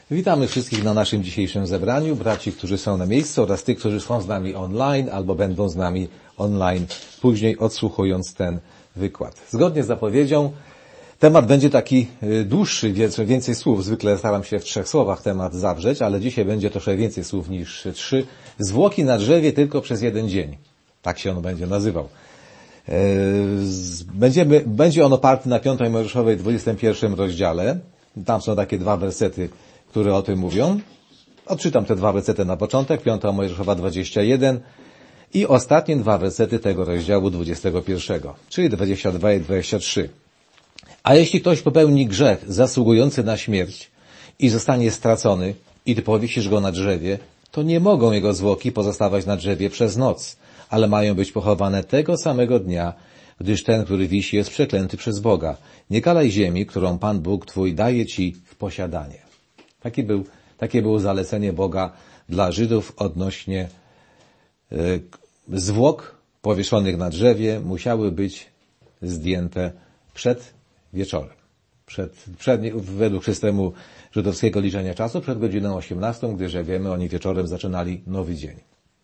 Witamy wszystkich na naszym dzisiejszym zebraniu, braci, którzy są na miejscu oraz tych, którzy są z nami online albo będą z nami online, później odsłuchując ten wykład. Zgodnie z zapowiedzią temat będzie taki dłuższy, więcej słów. Zwykle staram się w 3 słowach temat zawrzeć, ale dzisiaj będzie troszkę więcej słów niż 3. Zwłoki na drzewie tylko przez 1 dzień. Tak się on będzie nazywał. Będzie on oparty na 5 Mojżeszowej 21 rozdziale. Tam są takie 2 wersety, które o tym mówią. Odczytam te 2 wersety na początek, 5 Mojżeszowa 21 i ostatnie 2 wersety tego rozdziału 21, czyli 22 i 23. A jeśli ktoś popełni grzech zasługujący na śmierć i zostanie stracony i ty powiesisz go na drzewie, to nie mogą jego zwłoki pozostawać na drzewie przez noc, ale mają być pochowane tego samego dnia, gdyż ten, który wisi, jest przeklęty przez Boga. Nie kalaj ziemi, którą Pan Bóg twój daje ci w posiadanie. Takie było zalecenie Boga dla Żydów odnośnie zwłok powieszonych na drzewie. Musiały być zdjęte przed wieczorem. Według systemu żydowskiego liczenia czasu, przed godziną 18, gdyż jak wiemy, oni wieczorem zaczynali nowy dzień.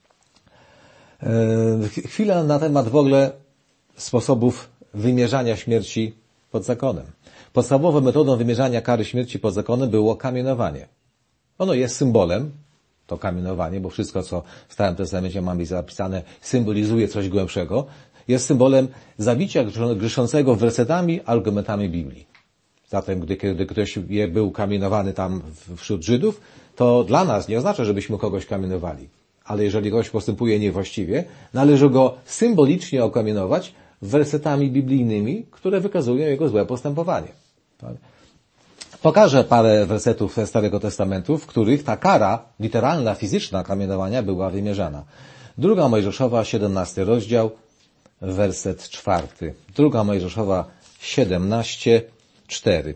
Chwila na temat w ogóle sposobów wymierzania śmierci pod zakonem. Podstawową metodą wymierzania kary śmierci pod zakonem było kamienowanie. Ono jest symbolem, to kamienowanie, bo wszystko, co w Starym Testamencie mamy zapisane, symbolizuje coś głębszego. Jest symbolem zabicia grzeszącego wersetami, argumentami Biblii. Zatem, gdy ktoś był kamienowany tam wśród Żydów, to dla nas nie oznacza, żebyśmy kogoś kamienowali. Ale jeżeli ktoś postępuje niewłaściwie, należy go symbolicznie okamienować wersetami biblijnymi, które wykazują jego złe postępowanie. Pokażę parę wersetów Starego Testamentu, w których ta kara, literalna, fizyczna kamienowania była wymierzana. 2 Mojżeszowa, 17 rozdział, werset 4. 2 Mojżeszowa 17, 4.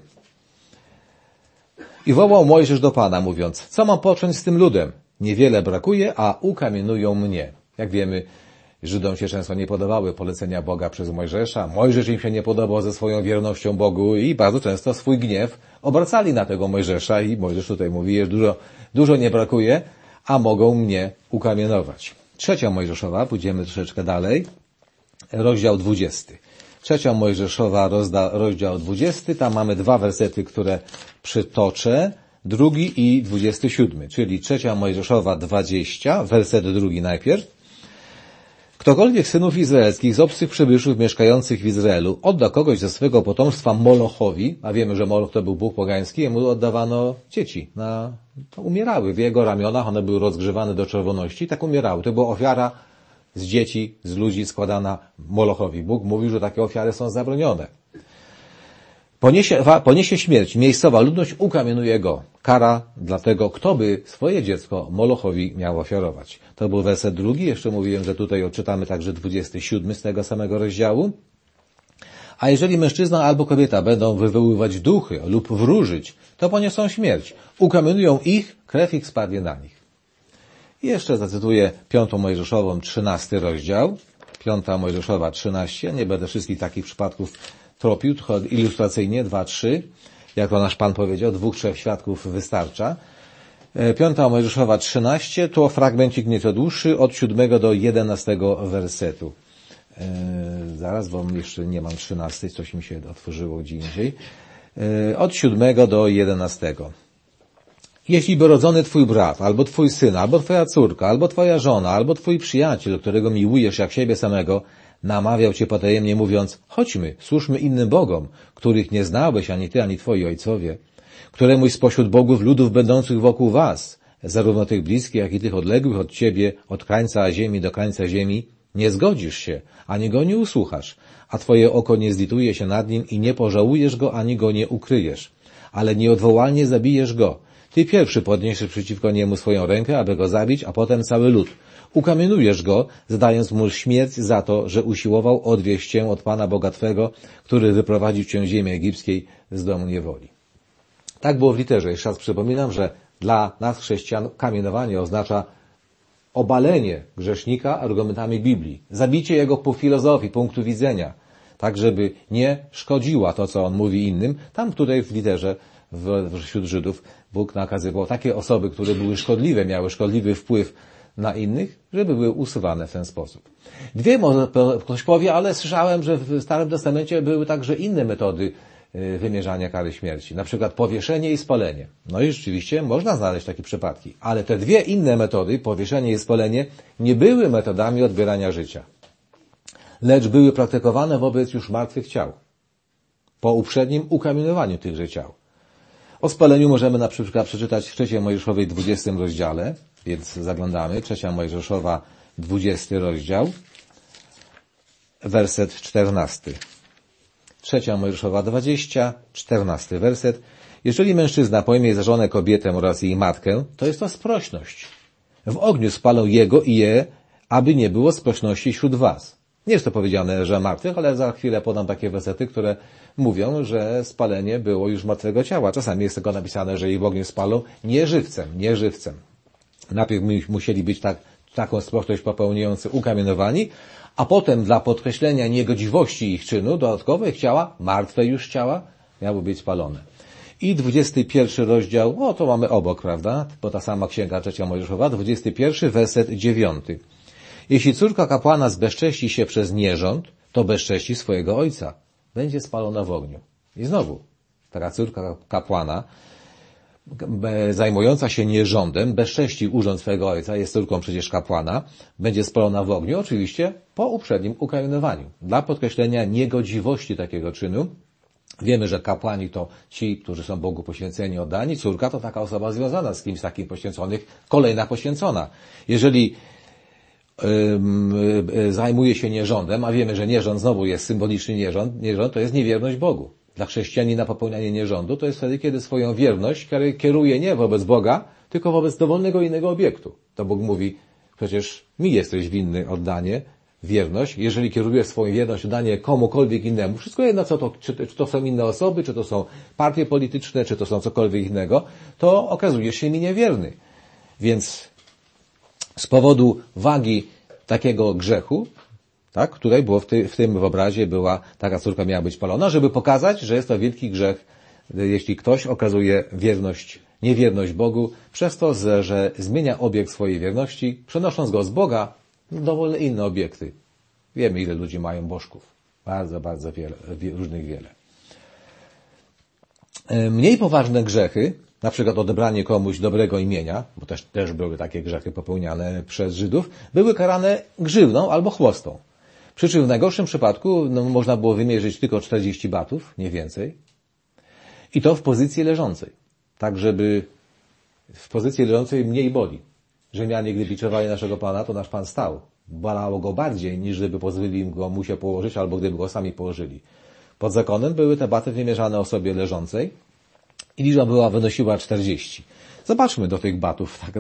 I wołał Mojżesz do Pana, mówiąc, co mam począć z tym ludem? Niewiele brakuje, a ukamienują mnie. Jak wiemy, Żydom się często nie podobały polecenia Boga przez Mojżesza. Mojżesz im się nie podobał ze swoją wiernością Bogu i bardzo często swój gniew obracali na tego Mojżesza i Mojżesz tutaj mówi, że dużo nie brakuje, a mogą mnie ukamienować. 3 Mojżeszowa, pójdziemy troszeczkę dalej, rozdział 20. 3 Mojżeszowa, rozdział 20, tam mamy 2 wersety, które przytoczę, 2 i 27, czyli 3 Mojżeszowa 20, werset 2 najpierw. Ktokolwiek synów izraelskich z obcych przybyszów mieszkających w Izraelu odda kogoś ze swego potomstwa Molochowi, a wiemy, że Moloch to był bóg pogański, jemu oddawano dzieci, umierały w jego ramionach, one były rozgrzewane do czerwoności, tak umierały. To była ofiara z dzieci, z ludzi składana Molochowi. Bóg mówił, że takie ofiary są zabronione. Poniesie śmierć, miejscowa ludność ukamienuje go. Kara dla tego, kto by swoje dziecko Molochowi miał ofiarować. To był werset 2. Jeszcze mówiłem, że tutaj odczytamy także 27 z tego samego rozdziału. A jeżeli mężczyzna albo kobieta będą wywoływać duchy lub wróżyć, to poniosą śmierć. Ukamienują ich, krew ich spadnie na nich. I jeszcze zacytuję 5 Mojżeszową 13 rozdział. 5 Mojżeszowa 13. Nie będę wszystkich takich przypadków tropił, tylko ilustracyjnie 2-3, jak to nasz Pan powiedział, 2-3 świadków wystarcza. 5 Mojżeszowa 13, to fragmencik nieco dłuższy, od 7 do 11 wersetu. Zaraz, bo jeszcze nie mam 13, coś mi się otworzyło gdzie indziej. Od 7 do 11. Jeśli by rodzony twój brat, albo twój syn, albo twoja córka, albo twoja żona, albo twój przyjaciel, którego miłujesz jak siebie samego, namawiał cię potajemnie mówiąc, chodźmy, służmy innym bogom, których nie znałeś ani ty, ani twoi ojcowie, któremuś spośród bogów ludów będących wokół was, zarówno tych bliskich, jak i tych odległych od ciebie, od krańca ziemi do krańca ziemi, nie zgodzisz się, ani go nie usłuchasz, a twoje oko nie zlituje się nad nim i nie pożałujesz go, ani go nie ukryjesz, ale nieodwołalnie zabijesz go. Ty pierwszy podniesiesz przeciwko niemu swoją rękę, aby go zabić, a potem cały lud. Ukamienujesz go, zadając mu śmierć za to, że usiłował odwieźć cię od Pana Boga Twego, który wyprowadził cię z ziemi egipskiej z domu niewoli. Tak było w literze. Jeszcze raz przypominam, że dla nas chrześcijan kamienowanie oznacza obalenie grzesznika argumentami Biblii. Zabicie jego po filozofii, punktu widzenia. Tak, żeby nie szkodziła to, co on mówi innym. Tam tutaj w literze wśród Żydów. Bóg nakazywał takie osoby, które były szkodliwe, miały szkodliwy wpływ na innych, żeby były usuwane w ten sposób. Dwie może ktoś powie, ale słyszałem, że w Starym Testamencie były także inne metody wymierzania kary śmierci. Na przykład powieszenie i spalenie. No i rzeczywiście można znaleźć takie przypadki. Ale te dwie inne metody, powieszenie i spalenie, nie były metodami odbierania życia. Lecz były praktykowane wobec już martwych ciał. Po uprzednim ukamienowaniu tychże ciał. O spaleniu możemy na przykład przeczytać w 3 Mojżeszowej 20 rozdziale, więc zaglądamy. 3 Mojżeszowa 20 rozdział, werset 14. 3 Mojżeszowa 20, 14 werset. Jeżeli mężczyzna pojmie za żonę kobietę oraz jej matkę, to jest to sprośność. W ogniu spalą jego i je, aby nie było sprośności wśród was. Nie jest to powiedziane, że martwych, ale za chwilę podam takie wersety, które mówią, że spalenie było już martwego ciała. Czasami jest tylko napisane, że jej w ogniu spalą nie żywcem, nie żywcem. Najpierw musieli być taką sprośność popełniający ukamienowani, a potem dla podkreślenia niegodziwości ich czynu, dodatkowo ich ciała, martwe już ciała, miały być spalone. I 21 rozdział, to mamy obok, prawda? Bo ta sama księga 3 Mojżeszowa, 21 werset 9. Jeśli córka kapłana zbezcześci się przez nierząd, to bezcześci swojego ojca. Będzie spalona w ogniu. I znowu, taka córka kapłana, zajmująca się nierządem, bezcześci urząd swojego ojca, jest córką przecież kapłana, będzie spalona w ogniu, oczywiście po uprzednim ukamienowaniu. Dla podkreślenia niegodziwości takiego czynu, wiemy, że kapłani to ci, którzy są Bogu poświęceni, oddani, córka to taka osoba związana z kimś takim poświęconych, kolejna poświęcona. Jeżeli zajmuje się nierządem, a wiemy, że nierząd znowu jest symboliczny nierząd to jest niewierność Bogu. Dla chrześcijanina popełnianie nierządu to jest wtedy, kiedy swoją wierność kieruje nie wobec Boga, tylko wobec dowolnego innego obiektu. To Bóg mówi, przecież mi jesteś winny oddanie, wierność. Jeżeli kierujesz swoją wierność, oddanie komukolwiek innemu, wszystko jedno, co to, czy to są inne osoby, czy to są partie polityczne, czy to są cokolwiek innego, to okazujesz się mi niewierny. Więc z powodu wagi takiego grzechu, tak, tutaj było w tym obrazie taka córka miała być palona, żeby pokazać, że jest to wielki grzech, jeśli ktoś okazuje niewierność Bogu, przez to, że zmienia obiekt swojej wierności, przenosząc go z Boga w dowolne inne obiekty. Wiemy, ile ludzi mają bożków. Bardzo, bardzo wiele, wiele. Mniej poważne grzechy, na przykład odebranie komuś dobrego imienia, bo też były takie grzechy popełniane przez Żydów, były karane grzywną albo chłostą. Przy czym w najgorszym przypadku można było wymierzyć tylko 40 batów, nie więcej. I to w pozycji leżącej. Tak, żeby w pozycji leżącej mniej boli. Rzymianie, gdy biczowali naszego Pana, to nasz Pan stał. Bolało go bardziej, niż gdyby pozwolili mu się położyć, albo gdyby go sami położyli. Pod zakonem były te baty wymierzane osobie leżącej i liczba wynosiła 40. Zobaczmy do tych batów, tak,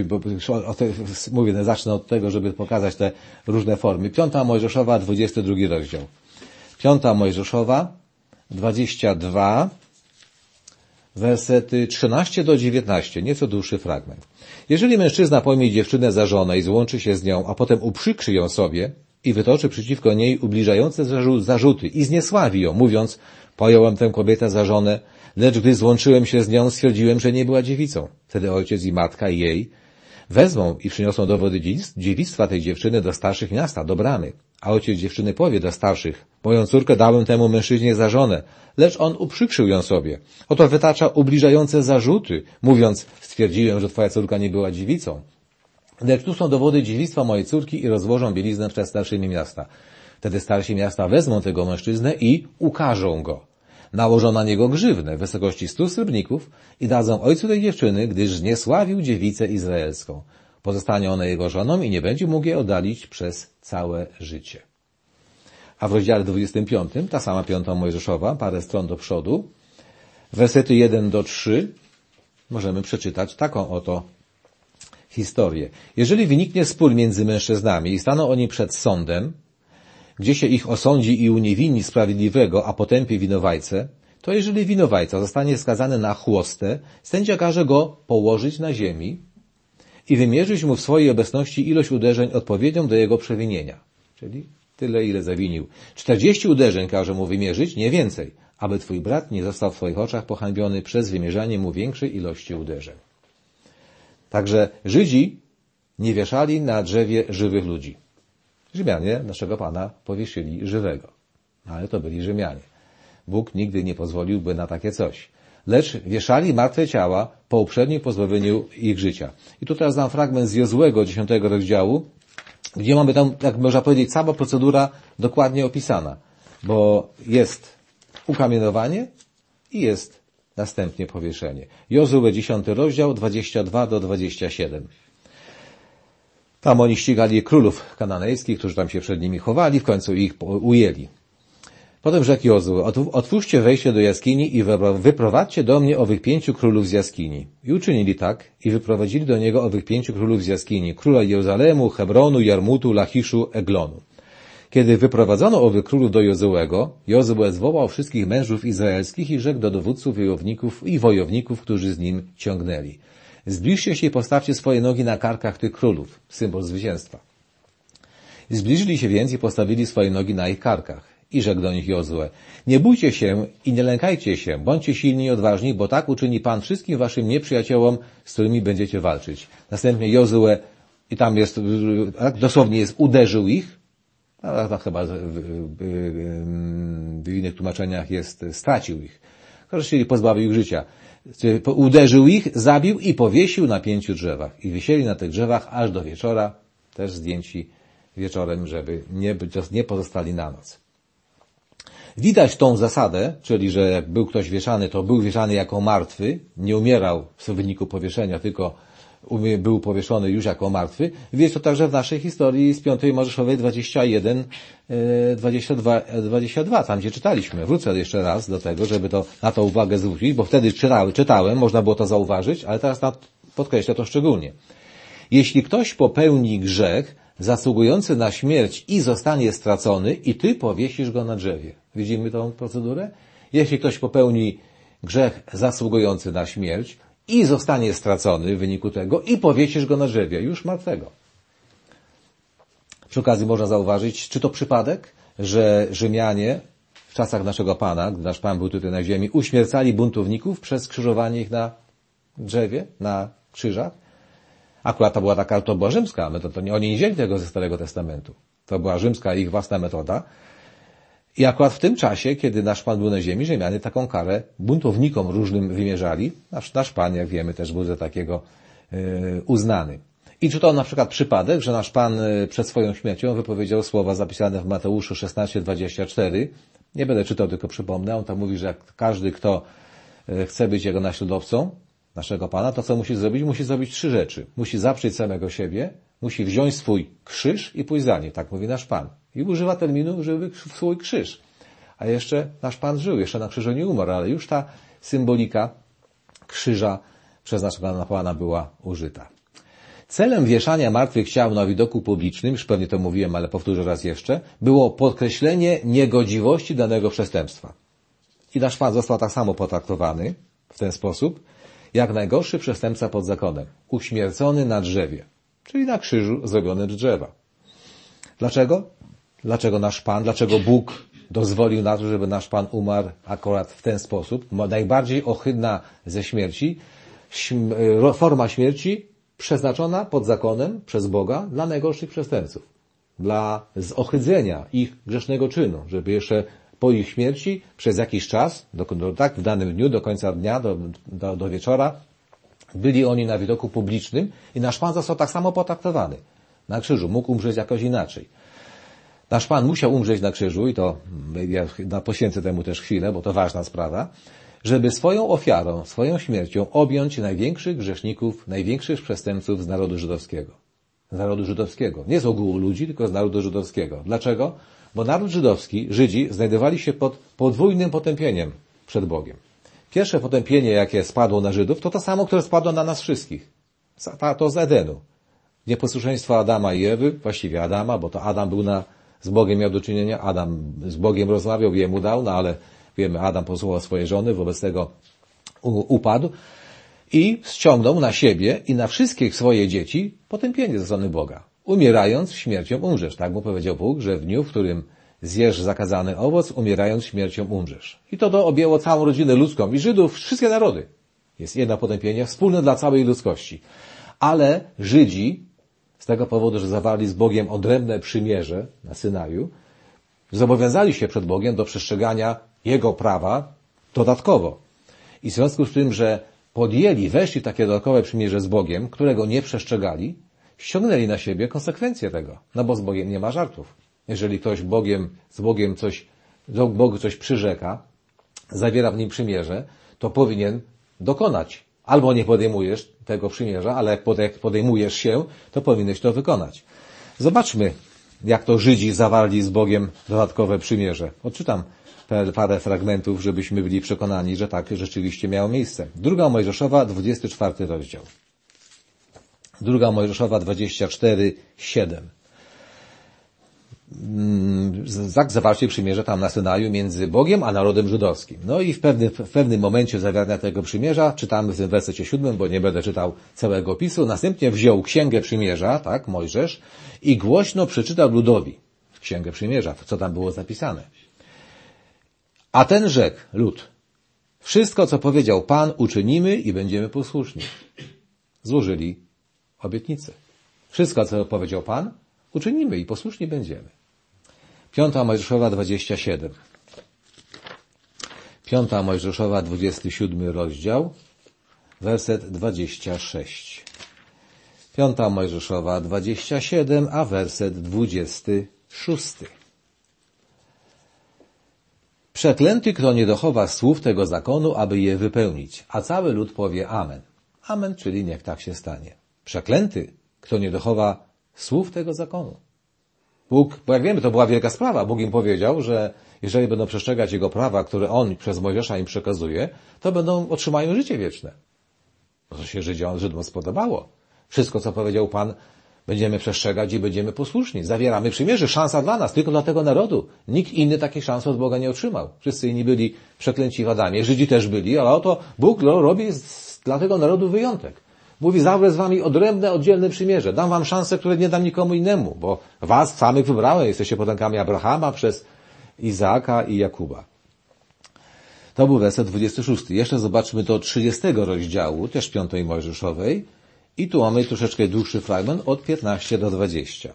zacznę od tego, żeby pokazać te różne formy. 5 Mojżeszowa, 22 rozdział. 5 Mojżeszowa, 22, wersety 13 do 19, nieco dłuższy fragment. Jeżeli mężczyzna pojmie dziewczynę za żonę i złączy się z nią, a potem uprzykrzy ją sobie i wytoczy przeciwko niej ubliżające zarzuty i zniesławi ją, mówiąc, pojąłem tę kobietę za żonę, lecz gdy złączyłem się z nią, stwierdziłem, że nie była dziewicą. Wtedy ojciec i matka i jej wezmą i przyniosą dowody dziewictwa tej dziewczyny do starszych miasta, do bramy. A ojciec dziewczyny powie do starszych, moją córkę dałem temu mężczyźnie za żonę, lecz on uprzykrzył ją sobie. Oto wytacza ubliżające zarzuty, mówiąc, stwierdziłem, że twoja córka nie była dziewicą. Lecz tu są dowody dziewictwa mojej córki i rozłożą bieliznę przed starszymi miasta. Wtedy starsi miasta wezmą tego mężczyznę i ukarzą go. Nałożą na niego grzywnę w wysokości 100 srebrników i dadzą ojcu tej dziewczyny, gdyż zniesławił dziewicę izraelską. Pozostanie ona jego żoną i nie będzie mógł jej oddalić przez całe życie. A w rozdziale 25, ta sama 5 Mojżeszowa, parę stron do przodu, wersety 1 do 3, możemy przeczytać taką oto historię. Jeżeli wyniknie spór między mężczyznami i staną oni przed sądem, gdzie się ich osądzi i uniewinni sprawiedliwego, a potępie winowajcę, to jeżeli winowajca zostanie skazany na chłostę, sędzia każe go położyć na ziemi i wymierzyć mu w swojej obecności ilość uderzeń odpowiednią do jego przewinienia. Czyli tyle, ile zawinił. 40 uderzeń każe mu wymierzyć, nie więcej, aby twój brat nie został w twoich oczach pohańbiony przez wymierzanie mu większej ilości uderzeń. Także Żydzi nie wieszali na drzewie żywych ludzi. Rzymianie naszego Pana powieszyli żywego. Ale to byli Rzymianie. Bóg nigdy nie pozwoliłby na takie coś. Lecz wieszali martwe ciała po uprzednim pozbawieniu ich życia. I tu teraz dam fragment z Jozuego 10 rozdziału, gdzie mamy tam, jak można powiedzieć, cała procedura dokładnie opisana. Bo jest ukamienowanie i jest następnie powieszenie. Jozue 10 rozdział 22 do 27. Tam oni ścigali królów kananejskich, którzy tam się przed nimi chowali, w końcu ich ujęli. Potem rzekł Jozue, otwórzcie wejście do jaskini i wyprowadźcie do mnie owych 5 królów z jaskini. I uczynili tak i wyprowadzili do niego owych 5 królów z jaskini, króla Jeruzalemu, Hebronu, Jarmutu, Lachiszu, Eglonu. Kiedy wyprowadzono owych królów do Jozuego, Jozue zwołał wszystkich mężów izraelskich i rzekł do dowódców i wojowników, którzy z nim ciągnęli. Zbliżcie się i postawcie swoje nogi na karkach tych królów, symbol zwycięstwa. Zbliżyli się więc i postawili swoje nogi na ich karkach. I rzekł do nich Jozue, nie bójcie się i nie lękajcie się, bądźcie silni i odważni, bo tak uczyni Pan wszystkim waszym nieprzyjaciołom, z którymi będziecie walczyć. Następnie Jozue, i tam jest, dosłownie jest, uderzył ich, a chyba w innych tłumaczeniach jest, stracił ich. Czyli pozbawił ich życia. Uderzył ich, zabił i powiesił na 5 drzewach. I wisieli na tych drzewach aż do wieczora, też zdjęci wieczorem, żeby nie pozostali na noc. Widać tą zasadę, czyli że jak był ktoś wieszany, to był wieszany jako martwy, nie umierał w wyniku powieszenia, tylko był powieszony już jako martwy. Widać to także w naszej historii z 5 Mojżeszowej 21, 22, tam gdzie czytaliśmy. Wrócę jeszcze raz do tego, żeby na to uwagę zwrócić, bo wtedy czytałem, można było to zauważyć, ale teraz podkreślę to szczególnie. Jeśli ktoś popełni grzech zasługujący na śmierć i zostanie stracony i ty powiesisz go na drzewie. Widzimy tą procedurę? Jeśli ktoś popełni grzech zasługujący na śmierć i zostanie stracony w wyniku tego i powiesisz go na drzewie, już martwego. Przy okazji można zauważyć, czy to przypadek, że Rzymianie w czasach naszego Pana, gdy nasz Pan był tutaj na ziemi, uśmiercali buntowników przez krzyżowanie ich na drzewie, na krzyżach? Akurat to była rzymska metoda. Oni nie wzięli tego ze Starego Testamentu. To była rzymska ich własna metoda. I akurat w tym czasie, kiedy nasz Pan był na ziemi, Rzymianie taką karę buntownikom różnym wymierzali. Nasz Pan, jak wiemy, też był za takiego uznany. I czy to na przykład przypadek, że nasz Pan przed swoją śmiercią wypowiedział słowa zapisane w Mateuszu 16:24. Nie będę czytał, tylko przypomnę. On tam mówi, że jak każdy, kto chce być jego naśladowcą, naszego Pana, to co musi zrobić? Musi zrobić 3 rzeczy. Musi zaprzeć samego siebie, musi wziąć swój krzyż i pójść za nim. Tak mówi nasz Pan. I używa terminu, żeby swój krzyż. A jeszcze nasz Pan żył, jeszcze na krzyżu nie umarł, ale już ta symbolika krzyża przez naszego Pana była użyta. Celem wieszania martwych ciał na widoku publicznym, już pewnie to mówiłem, ale powtórzę raz jeszcze, było podkreślenie niegodziwości danego przestępstwa. I nasz Pan został tak samo potraktowany w ten sposób, jak najgorszy przestępca pod zakonem, uśmiercony na drzewie, czyli na krzyżu zrobiony z drzewa. Dlaczego? Dlaczego nasz Pan, dlaczego Bóg dozwolił na to, żeby nasz Pan umarł akurat w ten sposób? Najbardziej ohydna ze śmierci, forma śmierci przeznaczona pod zakonem przez Boga dla najgorszych przestępców. Dla zohydzenia ich grzesznego czynu, żeby jeszcze po ich śmierci przez jakiś czas, tak, w danym dniu, do końca dnia, do wieczora, byli oni na widoku publicznym i nasz Pan został tak samo potraktowany. Na krzyżu mógł umrzeć jakoś inaczej. Nasz Pan musiał umrzeć na krzyżu i to ja poświęcę temu też chwilę, bo to ważna sprawa, żeby swoją ofiarą, swoją śmiercią objąć największych grzeszników, największych przestępców z narodu żydowskiego. Z narodu żydowskiego. Nie z ogółu ludzi, tylko z narodu żydowskiego. Dlaczego? Bo naród żydowski, Żydzi, znajdowali się pod podwójnym potępieniem przed Bogiem. Pierwsze potępienie, jakie spadło na Żydów, to samo, które spadło na nas wszystkich. To z Edenu. Nieposłuszeństwo Adama i Ewy, właściwie Adama, bo to Adam był z Bogiem miał do czynienia, Adam z Bogiem rozmawiał, jemu dał, ale wiemy, Adam posłuchał swojej żony, wobec tego upadł i ściągnął na siebie i na wszystkich swoje dzieci potępienie ze strony Boga. Umierając, śmiercią umrzesz. Tak mu powiedział Bóg, że w dniu, w którym Zjesz zakazany owoc, umierając śmiercią umrzesz. I to objęło całą rodzinę ludzką i Żydów, wszystkie narody. Jest jedno potępienie wspólne dla całej ludzkości. Ale Żydzi, z tego powodu, że zawarli z Bogiem odrębne przymierze na Synaju, zobowiązali się przed Bogiem do przestrzegania Jego prawa dodatkowo. I w związku z tym, że weszli takie dodatkowe przymierze z Bogiem, którego nie przestrzegali, ściągnęli na siebie konsekwencje tego. No bo z Bogiem nie ma żartów. Jeżeli ktoś z Bogiem Bogu coś przyrzeka, zawiera w nim przymierze, to powinien dokonać. Albo nie podejmujesz tego przymierza, ale jak podejmujesz się, to powinieneś to wykonać. Zobaczmy, jak to Żydzi zawarli z Bogiem dodatkowe przymierze. Odczytam parę fragmentów, żebyśmy byli przekonani, że tak rzeczywiście miało miejsce. 2 Mojżeszowa, 24 rozdział. 2 Mojżeszowa 24:7. Zawarcie przymierze tam na Synaju między Bogiem a narodem żydowskim. No i w pewnym momencie zawierania tego przymierza, czytamy w tym wersecie 7, bo nie będę czytał całego opisu, następnie wziął Księgę Przymierza, tak, Mojżesz, i głośno przeczytał ludowi Księgę Przymierza, co tam było zapisane. A ten rzekł, lud, wszystko, co powiedział Pan, uczynimy i będziemy posłuszni. Złożyli obietnicę. Wszystko, co powiedział Pan, uczynimy i posłuszni będziemy. 5 Mojżeszowa 27. 5 Mojżeszowa 27 rozdział, werset 26. 5 Mojżeszowa 27, a werset 26. Przeklęty, kto nie dochowa słów tego zakonu, aby je wypełnić. A cały lud powie amen. Amen, czyli niech tak się stanie. Przeklęty, kto nie dochowa słów tego zakonu. Bóg, bo jak wiemy, to była wielka sprawa. Bóg im powiedział, że jeżeli będą przestrzegać Jego prawa, które On przez Mojżesza im przekazuje, to otrzymają życie wieczne. To się Żydom spodobało. Wszystko, co powiedział Pan, będziemy przestrzegać i będziemy posłuszni. Zawieramy przymierze. Szansa dla nas, tylko dla tego narodu. Nikt inny takiej szansy od Boga nie otrzymał. Wszyscy inni byli przeklęci w Adamie. Żydzi też byli, ale oto Bóg robi dla tego narodu wyjątek. Mówi, zawrę z wami odrębne, oddzielne przymierze. Dam wam szansę, które nie dam nikomu innemu, bo was samych wybrałem. Jesteście potomkami Abrahama przez Izaaka i Jakuba. To był werset 26. Jeszcze zobaczmy do 30 rozdziału, też 5 Mojżeszowej. I tu mamy troszeczkę dłuższy fragment od 15 do 20.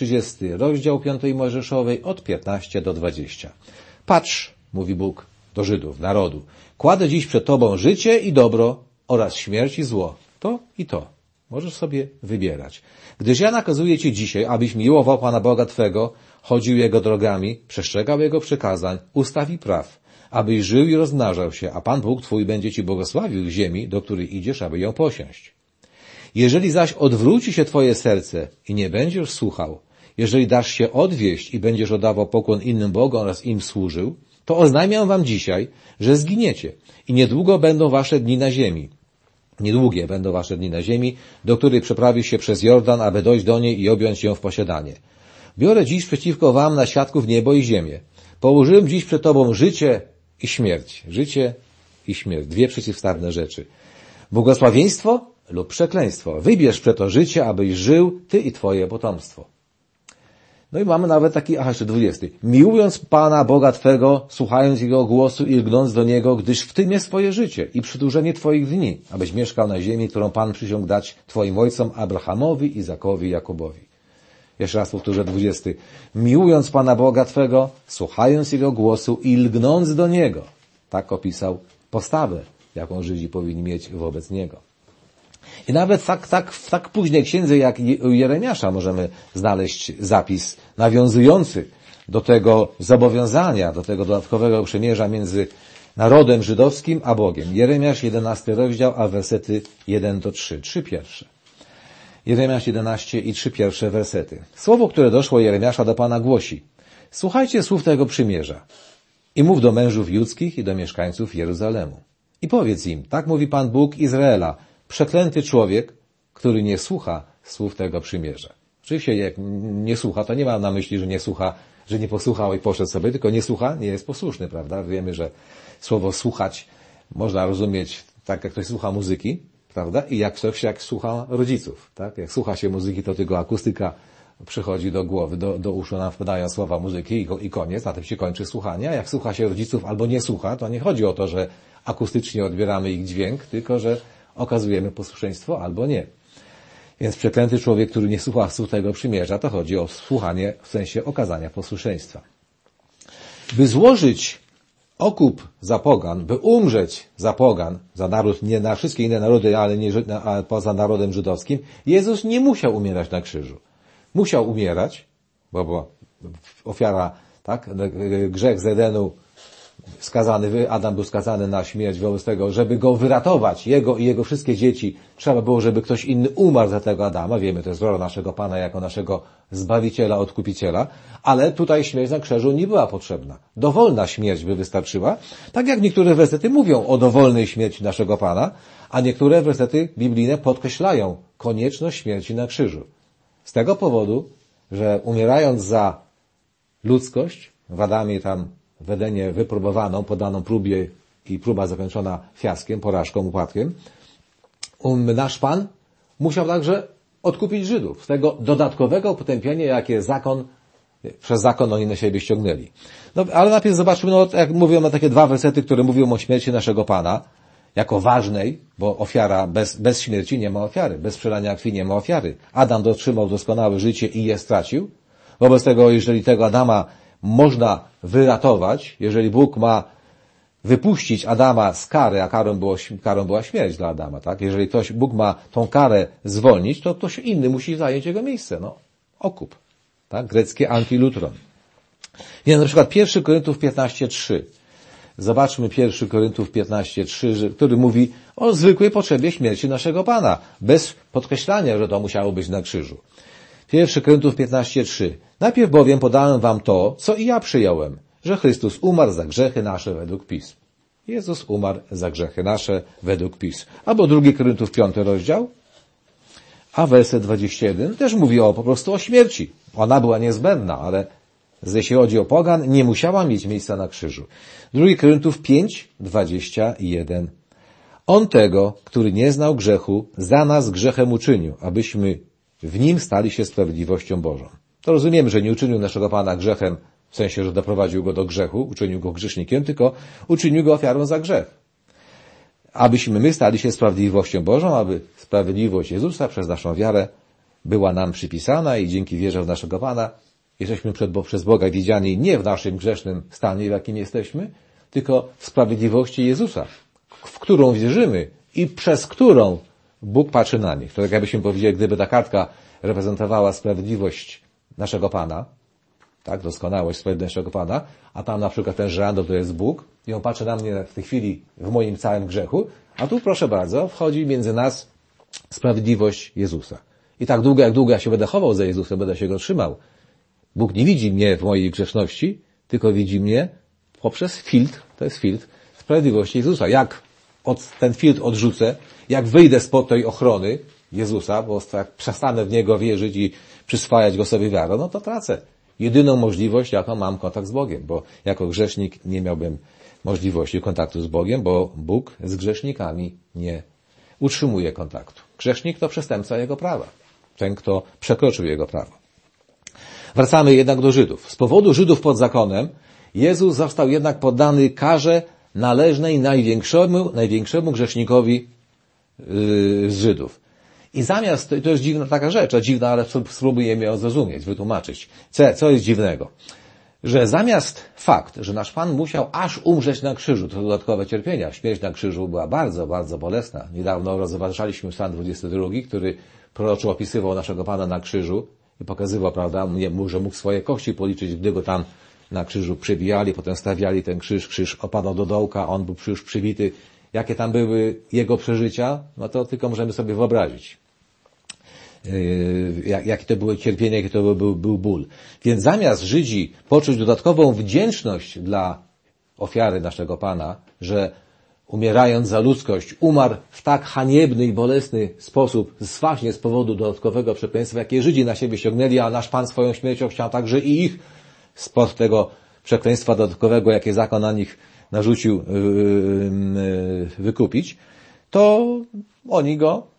30 rozdział 5 Mojżeszowej od 15 do 20. Patrz, mówi Bóg do Żydów, narodu. Kładę dziś przed tobą życie i dobro oraz śmierć i zło. To i to. Możesz sobie wybierać. Gdyż ja nakazuję ci dzisiaj, abyś miłował Pana Boga Twego, chodził Jego drogami, przestrzegał Jego przykazań, ustaw i praw, abyś żył i rozmnażał się, a Pan Bóg Twój będzie Ci błogosławił w ziemi, do której idziesz, aby ją posiąść. Jeżeli zaś odwróci się Twoje serce i nie będziesz słuchał, jeżeli dasz się odwieść i będziesz oddawał pokłon innym Bogom oraz im służył, to oznajmiam wam dzisiaj, że zginiecie i niedługo będą wasze dni na ziemi. Niedługie będą wasze dni na ziemi, do której przeprawisz się przez Jordan, aby dojść do niej i objąć ją w posiadanie. Biorę dziś przeciwko wam na świadków niebo i ziemię. Położyłem dziś przed tobą życie i śmierć. Życie i śmierć. Dwie przeciwstawne rzeczy. Błogosławieństwo lub przekleństwo. Wybierz przeto życie, abyś żył, ty i twoje potomstwo. No i mamy nawet taki, jeszcze 20. Miłując Pana Boga Twego, słuchając Jego głosu i lgnąc do Niego, gdyż w tym jest Twoje życie i przydłużenie Twoich dni, abyś mieszkał na ziemi, którą Pan przysiągł dać Twoim ojcom Abrahamowi, Izakowi i Jakubowi. Jeszcze raz powtórzę 20. Miłując Pana Boga Twego, słuchając Jego głosu i lgnąc do Niego. Tak opisał postawę, jaką Żydzi powinni mieć wobec Niego. I nawet w tak późnej księdze jak u Jeremiasza możemy znaleźć zapis nawiązujący do tego zobowiązania, do tego dodatkowego przymierza między narodem żydowskim a Bogiem. Jeremiasz 11 rozdział, a wersety 1 do 3. 3 pierwsze. Jeremiasz 11 i 3 pierwsze wersety. Słowo, które doszło Jeremiasza do Pana głosi. Słuchajcie słów tego przymierza i mów do mężów judzkich i do mieszkańców Jeruzalemu. I powiedz im, tak mówi Pan Bóg Izraela, przeklęty człowiek, który nie słucha słów tego przymierza. Oczywiście jak nie słucha, to nie mam na myśli, że nie słucha, że nie posłuchał i poszedł sobie, tylko nie słucha, nie jest posłuszny, prawda? Wiemy, że słowo słuchać można rozumieć tak, jak ktoś słucha muzyki, prawda? I jak ktoś słucha rodziców, tak? Jak słucha się muzyki, to tylko akustyka przychodzi do głowy, do uszu nam wpadają słowa muzyki i koniec, na tym się kończy słuchanie. A jak słucha się rodziców albo nie słucha, to nie chodzi o to, że akustycznie odbieramy ich dźwięk, tylko że okazujemy posłuszeństwo albo nie. Więc przeklęty człowiek, który nie słucha słów tego przymierza, to chodzi o słuchanie w sensie okazania posłuszeństwa. By złożyć okup za pogan, by umrzeć za pogan, za naród, nie na wszystkie inne narody, ale poza narodem żydowskim, Jezus nie musiał umierać na krzyżu. Musiał umierać, bo ofiara, tak, grzech z Edenu Adam był skazany na śmierć, wobec tego, żeby go wyratować, jego i jego wszystkie dzieci, trzeba było, żeby ktoś inny umarł za tego Adama. Wiemy, to jest rola naszego Pana jako naszego Zbawiciela, Odkupiciela, ale tutaj śmierć na krzyżu nie była potrzebna. Dowolna śmierć by wystarczyła, tak jak niektóre wersety mówią o dowolnej śmierci naszego Pana, a niektóre wersety biblijne podkreślają konieczność śmierci na krzyżu. Z tego powodu, że umierając za ludzkość, w Adamie tam w Edenie wypróbowaną, podaną próbie i próba zakończona fiaskiem, porażką, upadkiem, nasz musiał także odkupić Żydów z tego dodatkowego potępienia, jakie przez zakon oni na siebie ściągnęli. No, ale najpierw zobaczmy, jak mówią na takie dwa wersety, które mówią o śmierci naszego Pana, jako ważnej, bo ofiara bez śmierci nie ma ofiary, bez przelania krwi nie ma ofiary. Adam dotrzymał doskonałe życie i je stracił. Wobec tego, jeżeli tego Adama można wyratować, jeżeli Bóg ma wypuścić Adama z kary, a karą była śmierć dla Adama, tak? Jeżeli Bóg ma tą karę zwolnić, to ktoś inny musi zająć jego miejsce. Okup. Tak? Greckie antilutron. Więc na przykład 1 Koryntów 15:3. Zobaczmy 1 Koryntów 15:3, który mówi o zwykłej potrzebie śmierci naszego Pana, bez podkreślania, że to musiało być na krzyżu. 1 Koryntów 15:3. Najpierw bowiem podałem wam to, co i ja przyjąłem, że Chrystus umarł za grzechy nasze według Pism. Jezus umarł za grzechy nasze według Pism. Albo 2 Koryntów 5 rozdział, a werset 21 też mówi po prostu o śmierci. Ona była niezbędna, ale jeśli chodzi o pogan, nie musiała mieć miejsca na krzyżu. 2 Koryntów 5:21. On tego, który nie znał grzechu, za nas grzechem uczynił, abyśmy w nim stali się sprawiedliwością Bożą. To rozumiemy, że nie uczynił naszego Pana grzechem, w sensie, że doprowadził go do grzechu, uczynił go grzesznikiem, tylko uczynił go ofiarą za grzech. Abyśmy my stali się sprawiedliwością Bożą, aby sprawiedliwość Jezusa przez naszą wiarę była nam przypisana i dzięki wierze w naszego Pana jesteśmy przez Boga widziani nie w naszym grzesznym stanie, w jakim jesteśmy, tylko w sprawiedliwości Jezusa, w którą wierzymy i przez którą Bóg patrzy na nich. To tak jakbyśmy powiedzieli, gdyby ta kartka reprezentowała sprawiedliwość naszego Pana, tak, doskonałość sprawiedliwości naszego Pana, a tam na przykład ten żyrandol to jest Bóg i on patrzy na mnie w tej chwili w moim całym grzechu, a tu proszę bardzo, wchodzi między nas sprawiedliwość Jezusa. I tak długo ja się będę chował za Jezusem, będę się go trzymał. Bóg nie widzi mnie w mojej grzeszności, tylko widzi mnie poprzez filtr, to jest filtr sprawiedliwości Jezusa. Jak ten filtr odrzucę, jak wyjdę spod tej ochrony Jezusa, bo jak przestanę w Niego wierzyć i przyswajać Go sobie wiarą, to tracę jedyną możliwość, jaką mam kontakt z Bogiem, bo jako grzesznik nie miałbym możliwości kontaktu z Bogiem, bo Bóg z grzesznikami nie utrzymuje kontaktu. Grzesznik to przestępca Jego prawa. Ten, kto przekroczył Jego prawo. Wracamy jednak do Żydów. Z powodu Żydów pod zakonem Jezus został jednak poddany karze należnej największemu grzesznikowi z Żydów. I zamiast, to jest dziwna taka rzecz, dziwna, ale spróbujemy ją zrozumieć, wytłumaczyć. Co jest dziwnego? Że zamiast fakt, że nasz Pan musiał aż umrzeć na krzyżu, to dodatkowe cierpienia, śmierć na krzyżu była bardzo, bardzo bolesna. Niedawno rozważaliśmy Psalm 22, który proroczo opisywał naszego Pana na krzyżu i pokazywał, prawda, że mógł swoje kości policzyć, gdy go tam na krzyżu przybijali, potem stawiali ten krzyż opadał do dołka, on był już przybity. Jakie tam były jego przeżycia, to tylko możemy sobie wyobrazić. Jakie to były cierpienia, jaki to był ból. Więc zamiast Żydzi poczuć dodatkową wdzięczność dla ofiary naszego Pana, że umierając za ludzkość umarł w tak haniebny i bolesny sposób, właśnie z powodu dodatkowego przekleństwa, jakie Żydzi na siebie ściągnęli, a nasz Pan swoją śmiercią chciał także i ich spod tego przekleństwa dodatkowego, jakie zakon na nich narzucił, wykupić, to oni go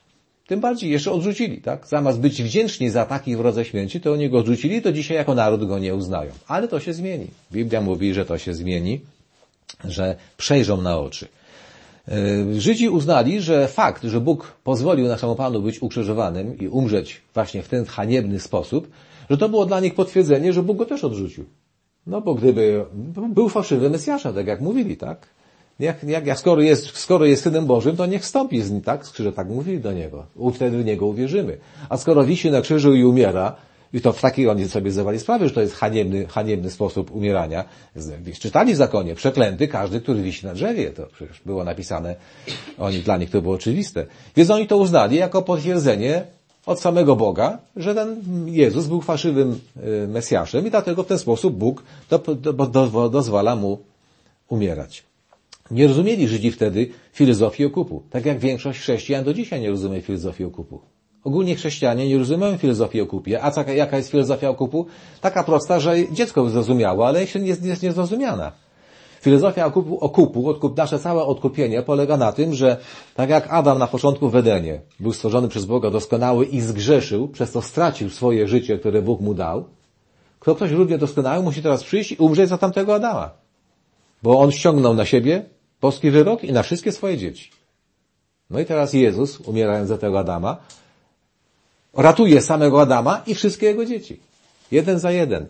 Tym bardziej jeszcze odrzucili, tak? Zamiast być wdzięczni za taki rodzaj śmierci, to oni go odrzucili, to dzisiaj jako naród go nie uznają. Ale to się zmieni. Biblia mówi, że to się zmieni, że przejrzą na oczy. Żydzi uznali, że fakt, że Bóg pozwolił naszemu Panu być ukrzyżowanym i umrzeć właśnie w ten haniebny sposób, że to było dla nich potwierdzenie, że Bóg go też odrzucił. No bo gdyby był fałszywy Mesjaszem, tak jak mówili, tak? Skoro jest Synem Bożym, to niech wstąpi z nim, tak? Że tak mówili do Niego. Wtedy w Niego uwierzymy. A skoro wisi na krzyżu i umiera, i to w takiej oni sobie zdawali sprawę, że to jest haniebny sposób umierania. Czytali w zakonie, przeklęty każdy, który wisi na drzewie. To przecież było napisane, dla nich to było oczywiste. Więc oni to uznali jako potwierdzenie od samego Boga, że ten Jezus był fałszywym Mesjaszem i dlatego w ten sposób Bóg dozwala mu umierać. Nie rozumieli Żydzi wtedy filozofii okupu, tak jak większość chrześcijan do dzisiaj nie rozumie filozofii okupu. Ogólnie chrześcijanie nie rozumieją filozofii okupu. A jaka jest filozofia okupu? Taka prosta, że dziecko by zrozumiało, ale jeszcze jest niezrozumiana. Filozofia okupu, nasze całe odkupienie polega na tym, że tak jak Adam na początku w Edenie był stworzony przez Boga doskonały i zgrzeszył, przez to stracił swoje życie, które Bóg mu dał, ktoś równie doskonały musi teraz przyjść i umrzeć za tamtego Adama. Bo on ściągnął na siebie boski wyrok i na wszystkie swoje dzieci. No i teraz Jezus, umierając za tego Adama, ratuje samego Adama i wszystkie jego dzieci. Jeden za jeden.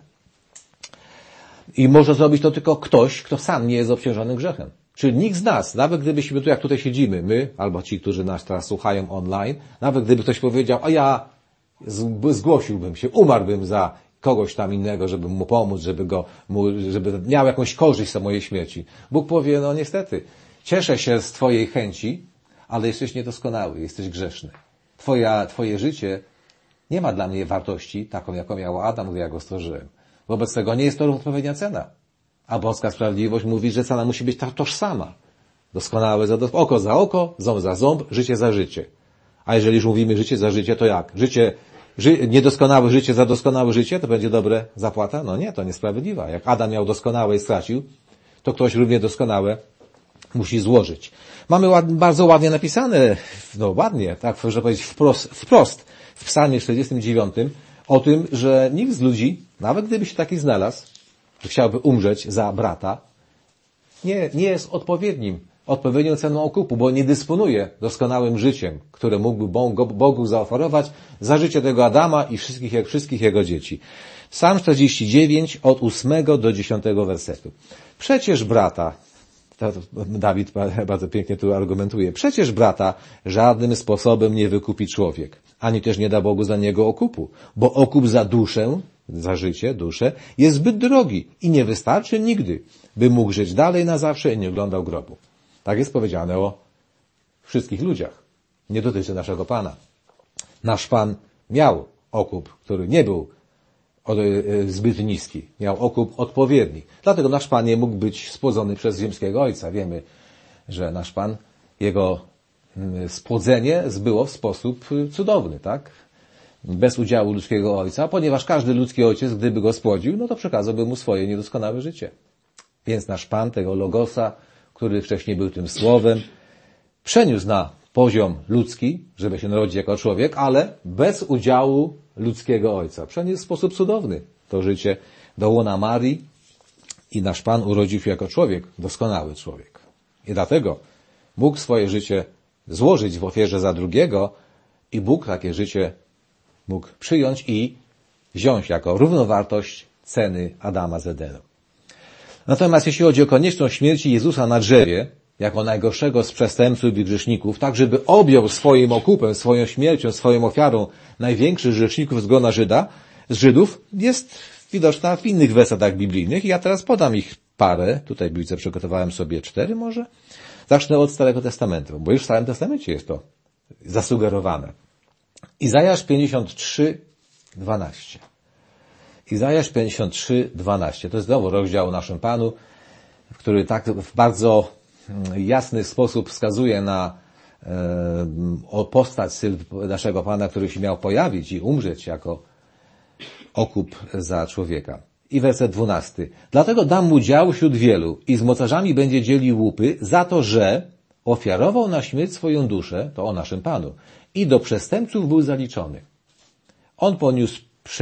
I może zrobić to tylko ktoś, kto sam nie jest obciążony grzechem. Czyli nikt z nas, nawet gdybyśmy tu jak tutaj siedzimy, my, albo ci, którzy nas teraz słuchają online, nawet gdyby ktoś powiedział, a ja zgłosiłbym się, umarłbym za kogoś tam innego, żeby mu pomóc, żeby miał jakąś korzyść z mojej śmierci. Bóg powie, no niestety, cieszę się z twojej chęci, ale jesteś niedoskonały, jesteś grzeszny. Twoje życie nie ma dla mnie wartości taką, jaką miał Adam, gdy ja go stworzyłem. Wobec tego nie jest to odpowiednia cena. A boska sprawiedliwość mówi, że cena musi być tożsama. Doskonałe oko za oko, ząb za ząb, życie za życie. A jeżeli już mówimy życie za życie, to jak? Niedoskonałe życie za doskonałe życie, to będzie dobre zapłata? No nie, to niesprawiedliwa. Jak Adam miał doskonałe i stracił, to ktoś równie doskonałe musi złożyć. Mamy bardzo ładnie napisane, no ładnie, tak, że powiedzieć wprost, w Psalmie 49 o tym, że nikt z ludzi, nawet gdyby się taki znalazł, że chciałby umrzeć za brata, nie jest odpowiednią ceną okupu, bo nie dysponuje doskonałym życiem, które mógłby Bogu zaoferować za życie tego Adama i wszystkich jego dzieci. Psalm 49 od 8 do 10 wersetu. Przecież brata, Dawid bardzo pięknie tu argumentuje, przecież brata żadnym sposobem nie wykupi człowiek, ani też nie da Bogu za niego okupu, bo okup za duszę, za życie, duszę, jest zbyt drogi i nie wystarczy nigdy, by mógł żyć dalej na zawsze i nie oglądał grobu. Tak jest powiedziane o wszystkich ludziach. Nie dotyczy naszego Pana. Nasz Pan miał okup, który nie był zbyt niski. Miał okup odpowiedni. Dlatego nasz Pan nie mógł być spłodzony przez ziemskiego Ojca. Wiemy, że nasz Pan, jego spłodzenie zbyło w sposób cudowny, tak? Bez udziału ludzkiego Ojca, ponieważ każdy ludzki ojciec, gdyby go spłodził, no to przekazałby mu swoje niedoskonałe życie. Więc nasz Pan tego Logosa, który wcześniej był tym Słowem, przeniósł na poziom ludzki, żeby się narodzić jako człowiek, ale bez udziału ludzkiego Ojca. Przeniósł w sposób cudowny to życie do łona Marii i nasz Pan urodził się jako człowiek, doskonały człowiek. I dlatego mógł swoje życie złożyć w ofierze za drugiego i Bóg takie życie mógł przyjąć i wziąć jako równowartość ceny Adama z Edenu. Natomiast jeśli chodzi o konieczność śmierci Jezusa na drzewie, jako najgorszego z przestępców i grzeszników, tak żeby objął swoim okupem, swoją śmiercią, swoją ofiarą największych grzeszników z grona Żydów, jest widoczna w innych wersetach biblijnych. I ja teraz podam ich parę. Tutaj w Biblice przygotowałem sobie 4 może. Zacznę od Starego Testamentu, bo już w Starym Testamencie jest to zasugerowane. Izajasz 53:12. Izajasz 53:12. To jest znowu rozdział o naszym Panu, który tak w bardzo jasny sposób wskazuje na postać naszego Pana, który się miał pojawić i umrzeć jako okup za człowieka. I werset 12. Dlatego dam mu dział wśród wielu i z mocarzami będzie dzielił łupy za to, że ofiarował na śmierć swoją duszę, to o naszym Panu, i do przestępców był zaliczony. On poniósł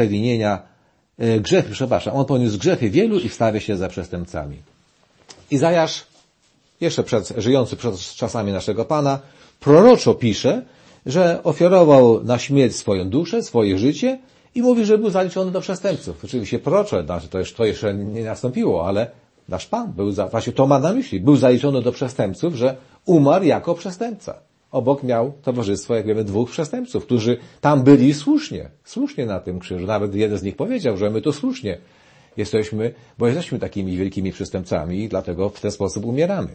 grzechy wielu i wstawia się za przestępcami. Izajasz, jeszcze żyjący przed czasami naszego Pana, proroczo pisze, że ofiarował na śmierć swoją duszę, swoje życie i mówi, że był zaliczony do przestępców. Oczywiście proroczo, znaczy to jeszcze nie nastąpiło, ale nasz Pan właśnie to ma na myśli, był zaliczony do przestępców, że umarł jako przestępca. Obok miał towarzystwo, jak wiemy, 2 przestępców, którzy tam byli słusznie na tym krzyżu. Nawet jeden z nich powiedział, że my to słusznie jesteśmy, bo jesteśmy takimi wielkimi przestępcami i dlatego w ten sposób umieramy.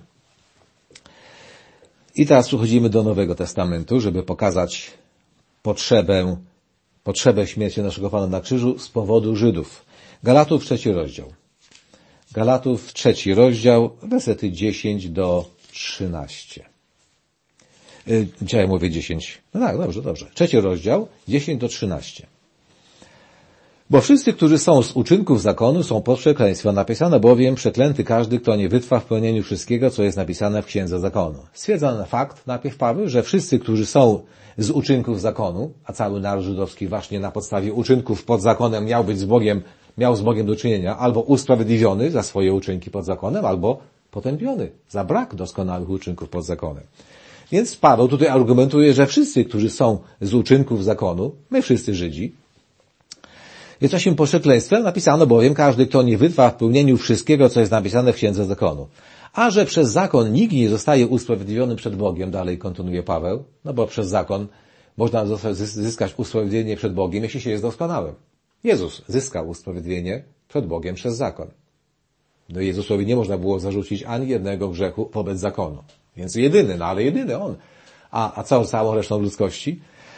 I teraz przechodzimy do Nowego Testamentu, żeby pokazać potrzebę śmierci naszego Pana na krzyżu z powodu Żydów. Galatów 3 rozdział. Galatów 3 rozdział, wersety 10 do 13. Dzisiaj mówię 10. No tak, dobrze. 3 rozdział, 10 do 13. Bo wszyscy, którzy są z uczynków zakonu, są pod przekleństwem. Napisano bowiem, przeklęty każdy, kto nie wytrwa w pełnieniu wszystkiego, co jest napisane w Księdze Zakonu. Stwierdza na fakt, najpierw Paweł, że wszyscy, którzy są z uczynków zakonu, a cały naród żydowski właśnie na podstawie uczynków pod zakonem miał z Bogiem do czynienia, albo usprawiedliwiony za swoje uczynki pod zakonem, albo potępiony za brak doskonałych uczynków pod zakonem. Więc Paweł tutaj argumentuje, że wszyscy, którzy są z uczynków zakonu, my wszyscy Żydzi, jesteśmy pod przekleństwem, napisano bowiem, każdy, kto nie wytrwa w pełnieniu wszystkiego, co jest napisane w Księdze Zakonu. A że przez zakon nikt nie zostaje usprawiedliwiony przed Bogiem, dalej kontynuuje Paweł, no bo przez zakon można zyskać usprawiedliwienie przed Bogiem, jeśli się jest doskonałym. Jezus zyskał usprawiedliwienie przed Bogiem przez zakon. No Jezusowi nie można było zarzucić ani jednego grzechu wobec zakonu. Więc jedyny On. A całą resztą ludzkości?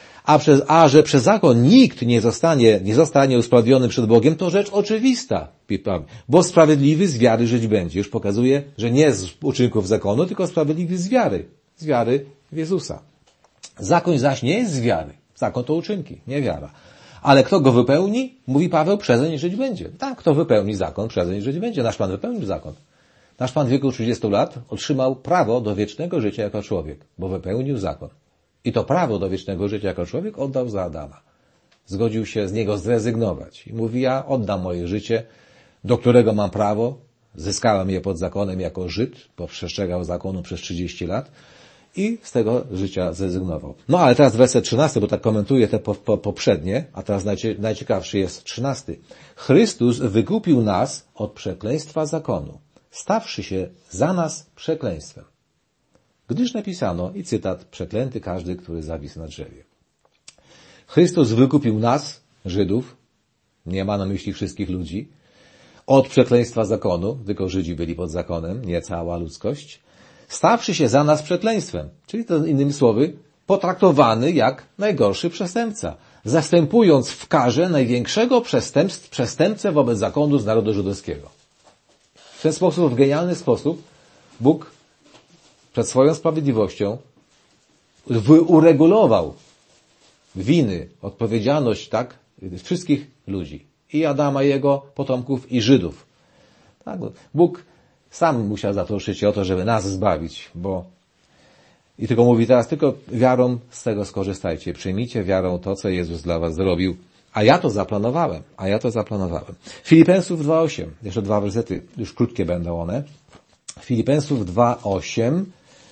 A że przez zakon nikt nie zostanie usprawiedliwiony przed Bogiem, to rzecz oczywista. Bo sprawiedliwy z wiary żyć będzie. Już pokazuje, że nie z uczynków zakonu, tylko sprawiedliwy z wiary. Z wiary w Jezusa. Zakon zaś nie jest z wiary. Zakon to uczynki, nie wiara. Ale kto go wypełni, mówi Paweł, przezeń żyć będzie. Tak, kto wypełni zakon, przezeń żyć będzie. Nasz Pan wypełnił zakon. Nasz Pan w wieku 30 lat otrzymał prawo do wiecznego życia jako człowiek, bo wypełnił zakon. I to prawo do wiecznego życia jako człowiek oddał za Adama. Zgodził się z niego zrezygnować. I mówi, ja oddam moje życie, do którego mam prawo. Zyskałem je pod zakonem jako Żyd, bo przestrzegał zakonu przez 30 lat. I z tego życia zrezygnował. No ale teraz werset 13, bo tak komentuję te poprzednie, a teraz najciekawszy jest 13. Chrystus wykupił nas od przekleństwa zakonu, stawszy się za nas przekleństwem. Gdyż napisano, i cytat, przeklęty każdy, który zawisł na drzewie. Chrystus wykupił nas, Żydów, nie ma na myśli wszystkich ludzi, od przekleństwa zakonu, tylko Żydzi byli pod zakonem, nie cała ludzkość, stawszy się za nas przekleństwem, czyli to innymi słowy, potraktowany jak najgorszy przestępca, zastępując w karze największego przestępcę wobec zakonu z narodu żydowskiego. W ten sposób, w genialny sposób, Bóg przed swoją sprawiedliwością uregulował winy, odpowiedzialność, tak, wszystkich ludzi. I Adama, jego potomków, i Żydów. Tak, Bóg sam musiał zatroszczyć się o to, żeby nas zbawić, i tylko mówi teraz, tylko wiarą z tego skorzystajcie. Przyjmijcie wiarą to, co Jezus dla was zrobił. A ja to zaplanowałem. Filipensów 2:8. Jeszcze 2 wersety, już krótkie będą one. Filipensów 2:8.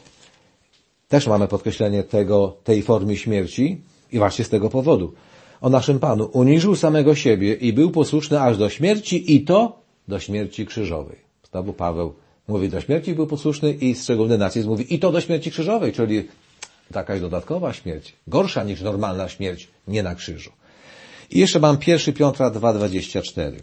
Też mamy podkreślenie tej formy śmierci i właśnie z tego powodu. O naszym Panu uniżył samego siebie i był posłuszny aż do śmierci i to do śmierci krzyżowej. Znowu Paweł mówi, do śmierci był posłuszny i szczególny nacisk mówi, i to do śmierci krzyżowej, czyli jakaś dodatkowa śmierć, gorsza niż normalna śmierć, nie na krzyżu. I jeszcze mam 1 Piotra 2,24.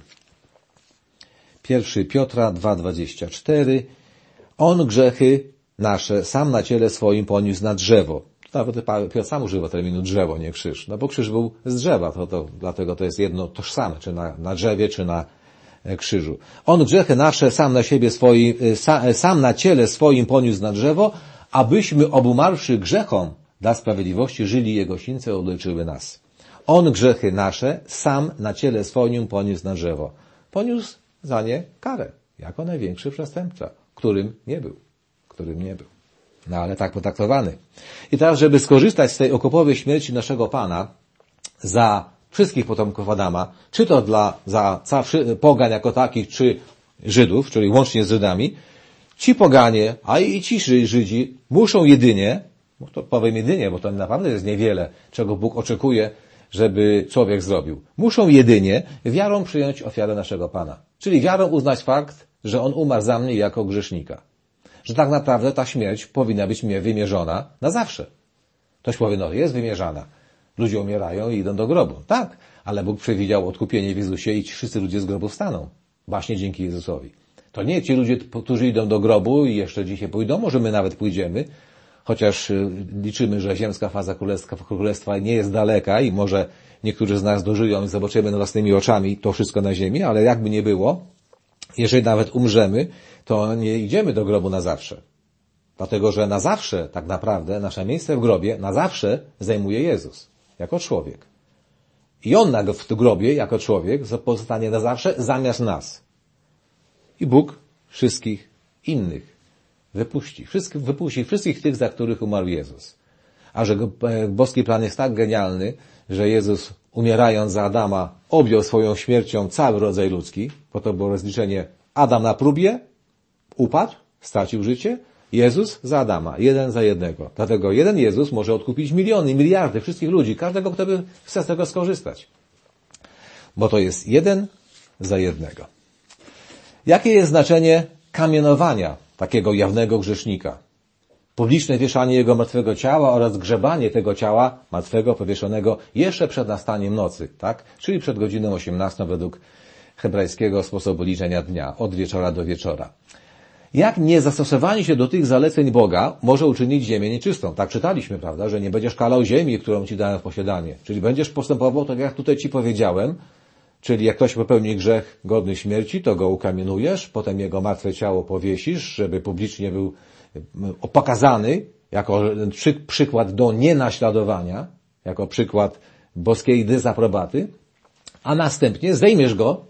1 Piotra 2,24. On grzechy nasze sam na ciele swoim poniósł na drzewo. Nawet Piotr sam używa terminu drzewo, nie krzyż. No bo krzyż był z drzewa, dlatego to jest jedno tożsame, czy na drzewie, czy na krzyżu. On grzechy nasze sam na ciele swoim poniósł na drzewo, abyśmy obumarłszy grzechom dla sprawiedliwości żyli jego sińce odleczyły nas. On grzechy nasze sam na ciele swoim poniósł na drzewo. Poniósł za nie karę, jako największy przestępca, którym nie był. No ale tak potraktowany. I teraz, żeby skorzystać z tej okupowej śmierci naszego Pana za wszystkich potomków Adama, czy to za pogan jako takich, czy Żydów, czyli łącznie z Żydami, ci poganie, a i ci Żydzi muszą jedynie, to powiem jedynie, bo to naprawdę jest niewiele, czego Bóg oczekuje, żeby człowiek zrobił. Muszą jedynie wiarą przyjąć ofiarę naszego Pana. Czyli wiarą uznać fakt, że On umarł za mnie jako grzesznika. Że tak naprawdę ta śmierć powinna być mnie wymierzona na zawsze. Ktoś powie, no jest wymierzana. Ludzie umierają i idą do grobu. Tak, ale Bóg przewidział odkupienie w Jezusie i ci wszyscy ludzie z grobu wstaną. Właśnie dzięki Jezusowi. To nie ci ludzie, którzy idą do grobu i jeszcze dzisiaj pójdą, może my nawet pójdziemy, chociaż liczymy, że ziemska faza królestwa nie jest daleka i może niektórzy z nas dożyją i zobaczymy własnymi oczami to wszystko na ziemi, ale jakby nie było, jeżeli nawet umrzemy, to nie idziemy do grobu na zawsze. Dlatego, że na zawsze, tak naprawdę, nasze miejsce w grobie na zawsze zajmuje Jezus, jako człowiek. I On w grobie, jako człowiek, pozostanie na zawsze zamiast nas. I Bóg wszystkich innych wypuści wszystkich tych, za których umarł Jezus. A że boski plan jest tak genialny, że Jezus, umierając za Adama, objął swoją śmiercią cały rodzaj ludzki, po to było rozliczenie Adam na próbie, upadł, stracił życie, Jezus za Adama, jeden za jednego. Dlatego jeden Jezus może odkupić miliony, miliardy wszystkich ludzi, każdego, kto by chce z tego skorzystać. Bo to jest jeden za jednego. Jakie jest znaczenie kamienowania takiego jawnego grzesznika? Publiczne wieszanie jego martwego ciała oraz grzebanie tego ciała martwego powieszonego jeszcze przed nastaniem nocy, tak? Czyli przed godziną 18 według hebrajskiego sposobu liczenia dnia, od wieczora do wieczora. Jak niezastosowanie się do tych zaleceń Boga może uczynić ziemię nieczystą? Tak czytaliśmy, prawda, że nie będziesz kalał ziemi, którą ci dałem w posiadanie. Czyli będziesz postępował tak, jak tutaj ci powiedziałem, czyli jak ktoś popełni grzech godny śmierci, to go ukamienujesz, potem jego martwe ciało powiesisz, żeby publicznie był pokazany jako przykład do nienaśladowania, jako przykład boskiej dezaprobaty, a następnie zdejmiesz go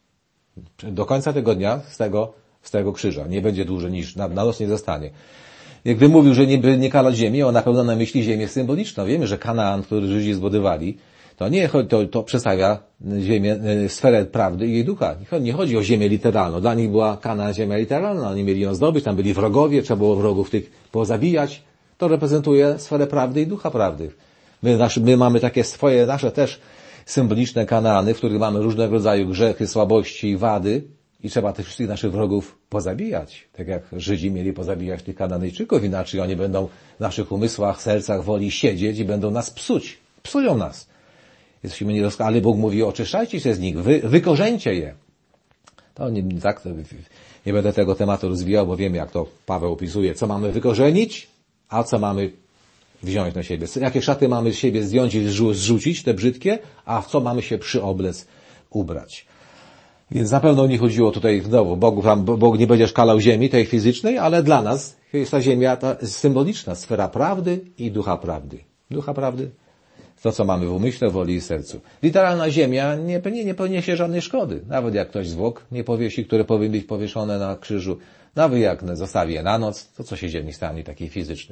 do końca tego dnia z tego krzyża. Nie będzie dłużej niż na noc nie zostanie. Gdy mówił, że nie kalać ziemi, on na pewno na myśli ziemię symboliczną. Wiemy, że Kanaan, który Żydzi zbudowali, to przedstawia ziemię, sferę prawdy i jej ducha. Nie chodzi o ziemię literalną. Dla nich była Kanaan ziemia literalna, oni mieli ją zdobyć, tam byli wrogowie, trzeba było wrogów tych pozabijać. To reprezentuje sferę prawdy i ducha prawdy. My mamy takie swoje, nasze też symboliczne Kanaany, w których mamy różnego rodzaju grzechy, słabości, wady i trzeba tych wszystkich naszych wrogów pozabijać. Tak jak Żydzi mieli pozabijać tych Kananejczyków, inaczej oni będą w naszych umysłach, sercach, woli siedzieć i będą nas psuć. Psują nas. Jesteśmy niedoskonali, ale Bóg mówi, oczyszczajcie się z nich, wykorzeńcie je. To nie będę tego tematu rozwijał, bo wiem, jak to Paweł opisuje, co mamy wykorzenić, a co mamy wziąć na siebie. Jakie szaty mamy z siebie zdjąć i zrzucić, te brzydkie, a w co mamy się przyoblec ubrać. Więc na pewno nie chodziło tutaj znowu, Bóg nie będziesz kalał ziemi, tej fizycznej, ale dla nas jest ta ziemia ta symboliczna, sfera prawdy i ducha prawdy. Ducha prawdy, to co mamy w umyśle, woli i sercu. Literalna ziemia nie poniesie żadnej szkody. Nawet jak ktoś zwłok nie powiesi, które powinny być powieszone na krzyżu, nawet jak zostawi je na noc, to co się ziemi stanie takiej fizycznej.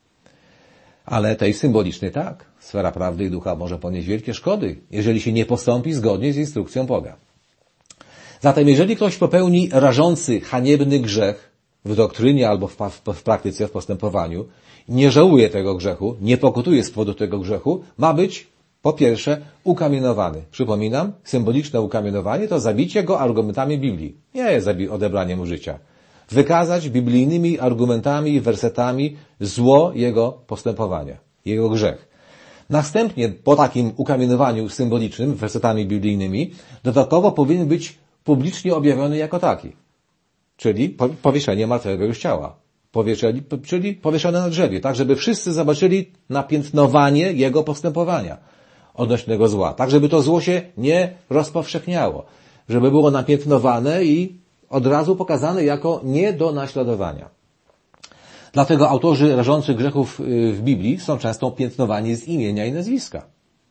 Ale tej symbolicznej tak. Sfera prawdy i ducha może ponieść wielkie szkody, jeżeli się nie postąpi zgodnie z instrukcją Boga. Zatem jeżeli ktoś popełni rażący, haniebny grzech w doktrynie albo w praktyce, w postępowaniu, nie żałuje tego grzechu, nie pokutuje z powodu tego grzechu, ma być po pierwsze ukamienowany. Przypominam, symboliczne ukamienowanie to zabicie go argumentami Biblii. Nie jest odebranie mu życia. Wykazać biblijnymi argumentami i wersetami zło jego postępowania, jego grzech. Następnie po takim ukamienowaniu symbolicznym, wersetami biblijnymi, dodatkowo powinien być publicznie objawiony jako taki. Czyli powieszenie martwego już ciała. Czyli powieszone na drzewie, tak żeby wszyscy zobaczyli napiętnowanie jego postępowania odnośnego zła. Tak żeby to zło się nie rozpowszechniało. Żeby było napiętnowane i od razu pokazane jako nie do naśladowania. Dlatego autorzy rażących grzechów w Biblii są często piętnowani z imienia i nazwiska.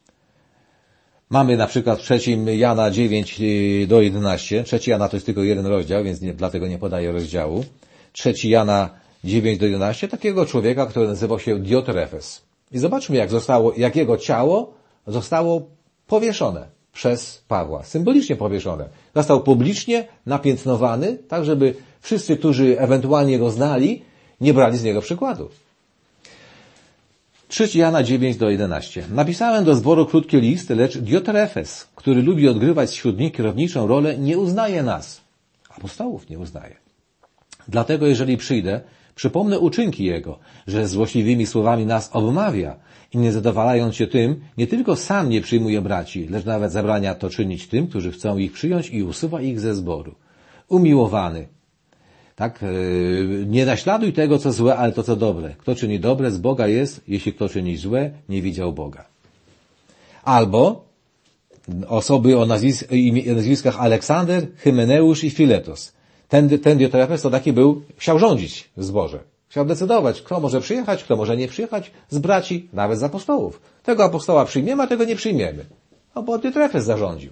Mamy na przykład w 3 Jana 9 do 11. 3 Jana to jest tylko jeden rozdział, więc dlatego nie podaję rozdziału. 3 Jana 9-11, takiego człowieka, który nazywał się Diotrefes. I zobaczmy, jak jego ciało zostało powieszone przez Pawła. Symbolicznie powieszone. Został publicznie napiętnowany, tak żeby wszyscy, którzy ewentualnie go znali, nie brali z niego przykładu. 3 Jana 9-11. Napisałem do zboru krótki list, lecz Diotrefes, który lubi odgrywać wśród nich kierowniczą rolę, nie uznaje nas. Apostołów nie uznaje. Dlatego, jeżeli przyjdę, przypomnę uczynki jego, że złośliwymi słowami nas obmawia i nie zadowalając się tym, nie tylko sam nie przyjmuje braci, lecz nawet zabrania to czynić tym, którzy chcą ich przyjąć i usuwa ich ze zboru. Umiłowany. Tak, nie naśladuj tego, co złe, ale to, co dobre. Kto czyni dobre, z Boga jest, jeśli kto czyni złe, nie widział Boga. Albo osoby o nazwiskach Aleksander, Hymeneusz i Filetos. Ten Diotrefes to taki był, chciał rządzić w zborze. Chciał decydować, kto może przyjechać, kto może nie przyjechać z braci, nawet z apostołów. Tego apostoła przyjmiemy, a tego nie przyjmiemy. No bo Diotrefes zarządził.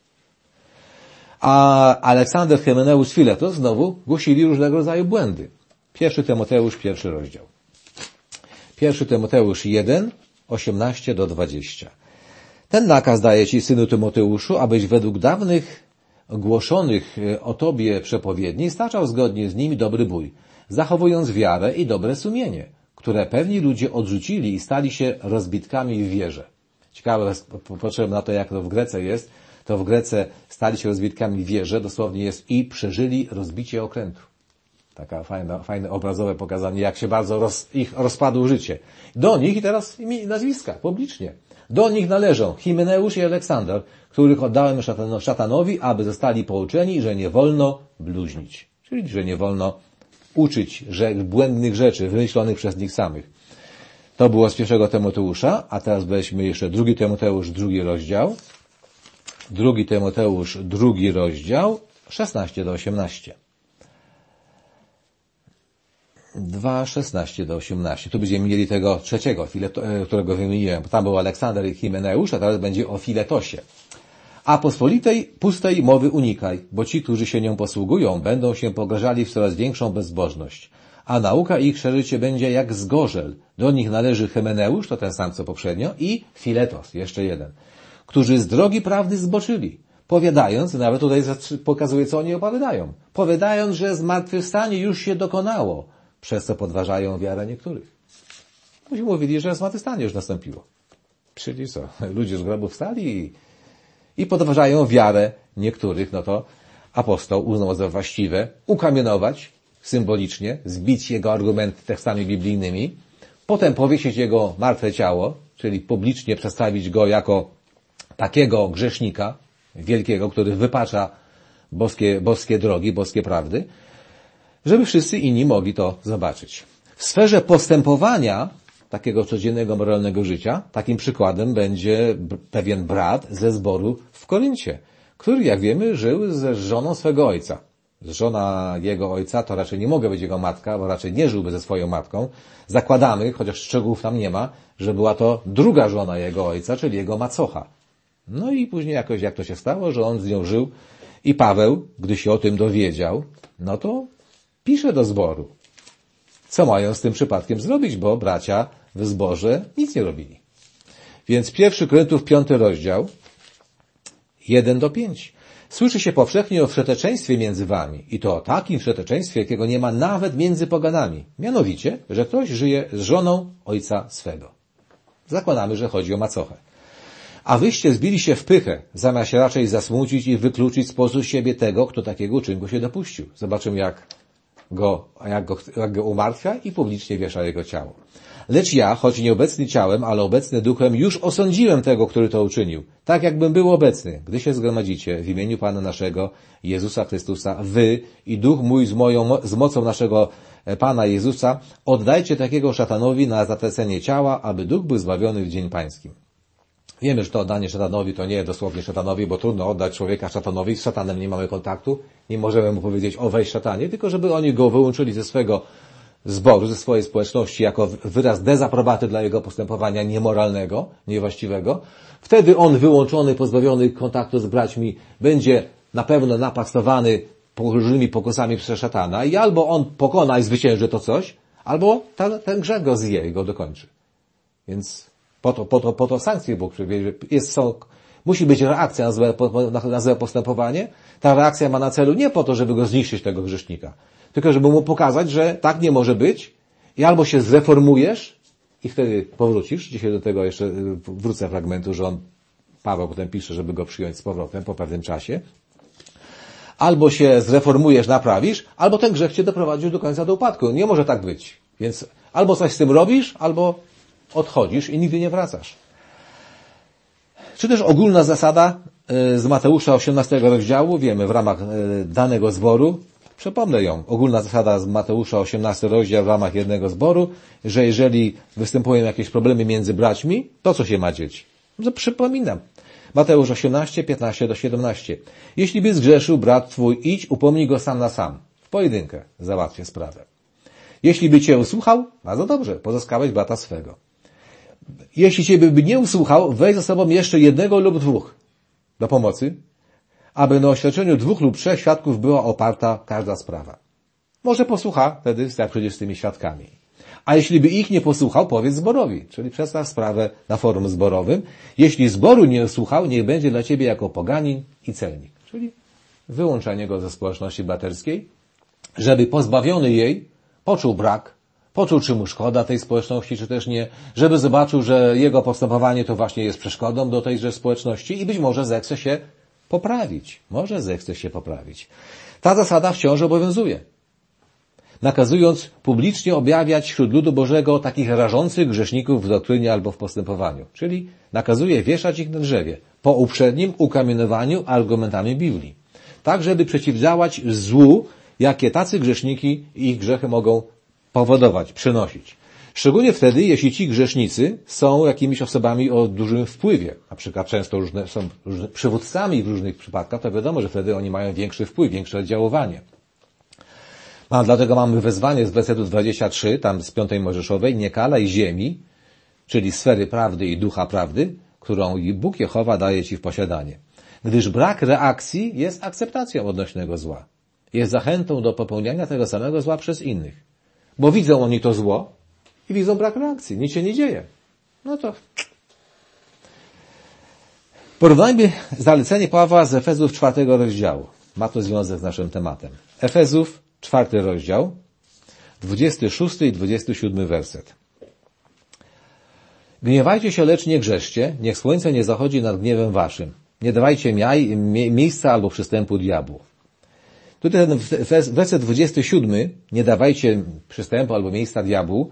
A Aleksander, Hymeneusz, Filetos znowu głosili różnego rodzaju błędy. 1 Tymoteusz, 1 rozdział. 1 Tymoteusz 1, 18-20. Ten nakaz daje ci, synu Tymoteuszu, abyś według dawnych głoszonych o tobie przepowiedni staczał zgodnie z nimi dobry bój, zachowując wiarę i dobre sumienie, które pewni ludzie odrzucili i stali się rozbitkami w wierze. Ciekawe, potrzebne na to, jak to w Grece jest, to w Grece stali się rozbitkami w wierze, dosłownie jest i przeżyli rozbicie okrętu. Taka fajne obrazowe pokazanie, jak się bardzo ich rozpadło życie. Do nich, i teraz nazwiska, publicznie, do nich należą Hymeneusz i Aleksander, których oddałem szatanowi, aby zostali pouczeni, że nie wolno bluźnić. Czyli, że nie wolno uczyć błędnych rzeczy wymyślonych przez nich samych. To było z 1 Tymoteusza, a teraz weźmy jeszcze 2 Tymoteusz, 2 rozdział. 2 Tymoteusz, 2 rozdział, 16-18. 2, 16-18. Tu będziemy mieli tego trzeciego, którego wymieniłem. Tam był Aleksander i Hymeneusz, a teraz będzie o Filetosie. A pospolitej, pustej mowy unikaj, bo ci, którzy się nią posługują, będą się pogrążali w coraz większą bezbożność. A nauka ich szerzycie będzie jak zgorzel. Do nich należy Hymeneusz, to ten sam co poprzednio, i Filetos, jeszcze jeden, którzy z drogi prawdy zboczyli, powiadając, nawet tutaj pokazuje, co oni opowiadają, powiadając, że zmartwychwstanie już się dokonało, przez co podważają wiarę niektórych. Oni mówili, że zmartwychwstanie już nastąpiło. Czyli co? Ludzie z grobu wstali i podważają wiarę niektórych. No to apostoł uznał za właściwe ukamienować symbolicznie, zbić jego argumenty tekstami biblijnymi, potem powiesić jego martwe ciało, czyli publicznie przedstawić go jako takiego grzesznika wielkiego, który wypacza boskie drogi, boskie prawdy, żeby wszyscy inni mogli to zobaczyć. W sferze postępowania takiego codziennego, moralnego życia, takim przykładem będzie pewien brat ze zboru w Koryncie, który, jak wiemy, żył ze żoną swego ojca. Żona jego ojca to raczej nie mogła być jego matka, bo raczej nie żyłby ze swoją matką. Zakładamy, chociaż szczegółów tam nie ma, że była to druga żona jego ojca, czyli jego macocha. No i później jakoś, jak to się stało, że on z nią żył i Paweł, gdy się o tym dowiedział, no to pisze do zboru. Co mają z tym przypadkiem zrobić, bo bracia w zborze nic nie robili. Więc 1 Koryntiów 5 rozdział 1-5. Słyszy się powszechnie o wszeteczeństwie między wami i to o takim wszeteczeństwie, jakiego nie ma nawet między poganami. Mianowicie, że ktoś żyje z żoną ojca swego. Zakładamy, że chodzi o macochę. A wyście zbili się w pychę, zamiast się raczej zasmucić i wykluczyć sposób siebie tego, kto takiego uczynku się dopuścił. Zobaczymy, jak go umartwia i publicznie wiesza jego ciało. Lecz ja, choć nieobecny ciałem, ale obecny duchem, już osądziłem tego, który to uczynił. Tak jakbym był obecny, gdy się zgromadzicie w imieniu Pana naszego Jezusa Chrystusa, wy i duch mój z mocą naszego Pana Jezusa, oddajcie takiego szatanowi na zatracenie ciała, aby duch był zbawiony w dzień pańskim. Wiemy, że to oddanie szatanowi to nie dosłownie szatanowi, bo trudno oddać człowieka szatanowi, z szatanem nie mamy kontaktu, nie możemy mu powiedzieć o weź szatanie, tylko żeby oni go wyłączyli ze swego zboru, ze swojej społeczności jako wyraz dezaprobaty dla jego postępowania niemoralnego, niewłaściwego. Wtedy on wyłączony, pozbawiony kontaktu z braćmi będzie na pewno napastowany różnymi pokusami przez szatana i albo on pokona i zwycięży to coś, albo ten grzech go zje i go dokończy. Więc po to sankcje Bóg przewiduje. Musi być reakcja na złe postępowanie. Ta reakcja ma na celu nie po to, żeby go zniszczyć, tego grzesznika, tylko żeby mu pokazać, że tak nie może być i albo się zreformujesz i wtedy powrócisz. Dzisiaj do tego jeszcze wrócę fragmentu, że Paweł potem pisze, żeby go przyjąć z powrotem po pewnym czasie. Albo się zreformujesz, naprawisz, albo ten grzech cię doprowadzisz do końca do upadku. Nie może tak być. Więc albo coś z tym robisz, albo odchodzisz i nigdy nie wracasz. Czy też ogólna zasada z Mateusza 18 rozdziału, wiemy, w ramach danego zboru, przypomnę ją, ogólna zasada z Mateusza 18 rozdział w ramach jednego zboru, że jeżeli występują jakieś problemy między braćmi, to co się ma dzieć? Przypominam. Mateusz 18, 15-17. Jeśli by zgrzeszył brat twój, idź, upomnij go sam na sam. W pojedynkę załatwię sprawę. Jeśli by cię usłuchał, bardzo dobrze, pozyskałeś brata swego. Jeśli ciebie by nie usłuchał, weź ze sobą jeszcze jednego lub dwóch do pomocy, aby na oświadczeniu 2 lub 3 świadków była oparta każda sprawa. Może posłucha wtedy, jak przyjdziesz z tymi świadkami. A jeśli by ich nie posłuchał, powiedz zborowi, czyli przedstaw sprawę na forum zborowym. Jeśli zboru nie słuchał, niech będzie dla ciebie jako poganin i celnik, czyli wyłączenie go ze społeczności braterskiej, żeby pozbawiony jej poczuł brak, poczuł, czy mu szkoda tej społeczności, czy też nie, żeby zobaczył, że jego postępowanie to właśnie jest przeszkodą do tejże społeczności i być może zechce się poprawić. Ta zasada wciąż obowiązuje. Nakazując publicznie objawiać wśród ludu Bożego takich rażących grzeszników w doktrynie albo w postępowaniu. Czyli nakazuje wieszać ich na drzewie po uprzednim ukamienowaniu argumentami Biblii. Tak, żeby przeciwdziałać złu, jakie tacy grzeszniki i ich grzechy mogą powodować, przynosić. Szczególnie wtedy, jeśli ci grzesznicy są jakimiś osobami o dużym wpływie. Na przykład często są przywódcami w różnych przypadkach, to wiadomo, że wtedy oni mają większy wpływ, większe oddziaływanie. Dlatego mamy wezwanie z wersetu 23, tam z 5 Mojżeszowej, nie kalaj ziemi, czyli sfery prawdy i ducha prawdy, którą Bóg Jehowa daje ci w posiadanie. Gdyż brak reakcji jest akceptacją odnośnego zła. Jest zachętą do popełniania tego samego zła przez innych. Bo widzą oni to zło i widzą brak reakcji. Nic się nie dzieje. No to porównajmy zalecenie Pawła z Efezów 4 rozdziału. Ma to związek z naszym tematem. Efezów 4 rozdział, 26 i 27 werset. Gniewajcie się, lecz nie grzeszcie, niech słońce nie zachodzi nad gniewem waszym. Nie dawajcie miejsca albo przystępu diabłu. Tutaj ten werset 27, nie dawajcie przystępu albo miejsca diabłu,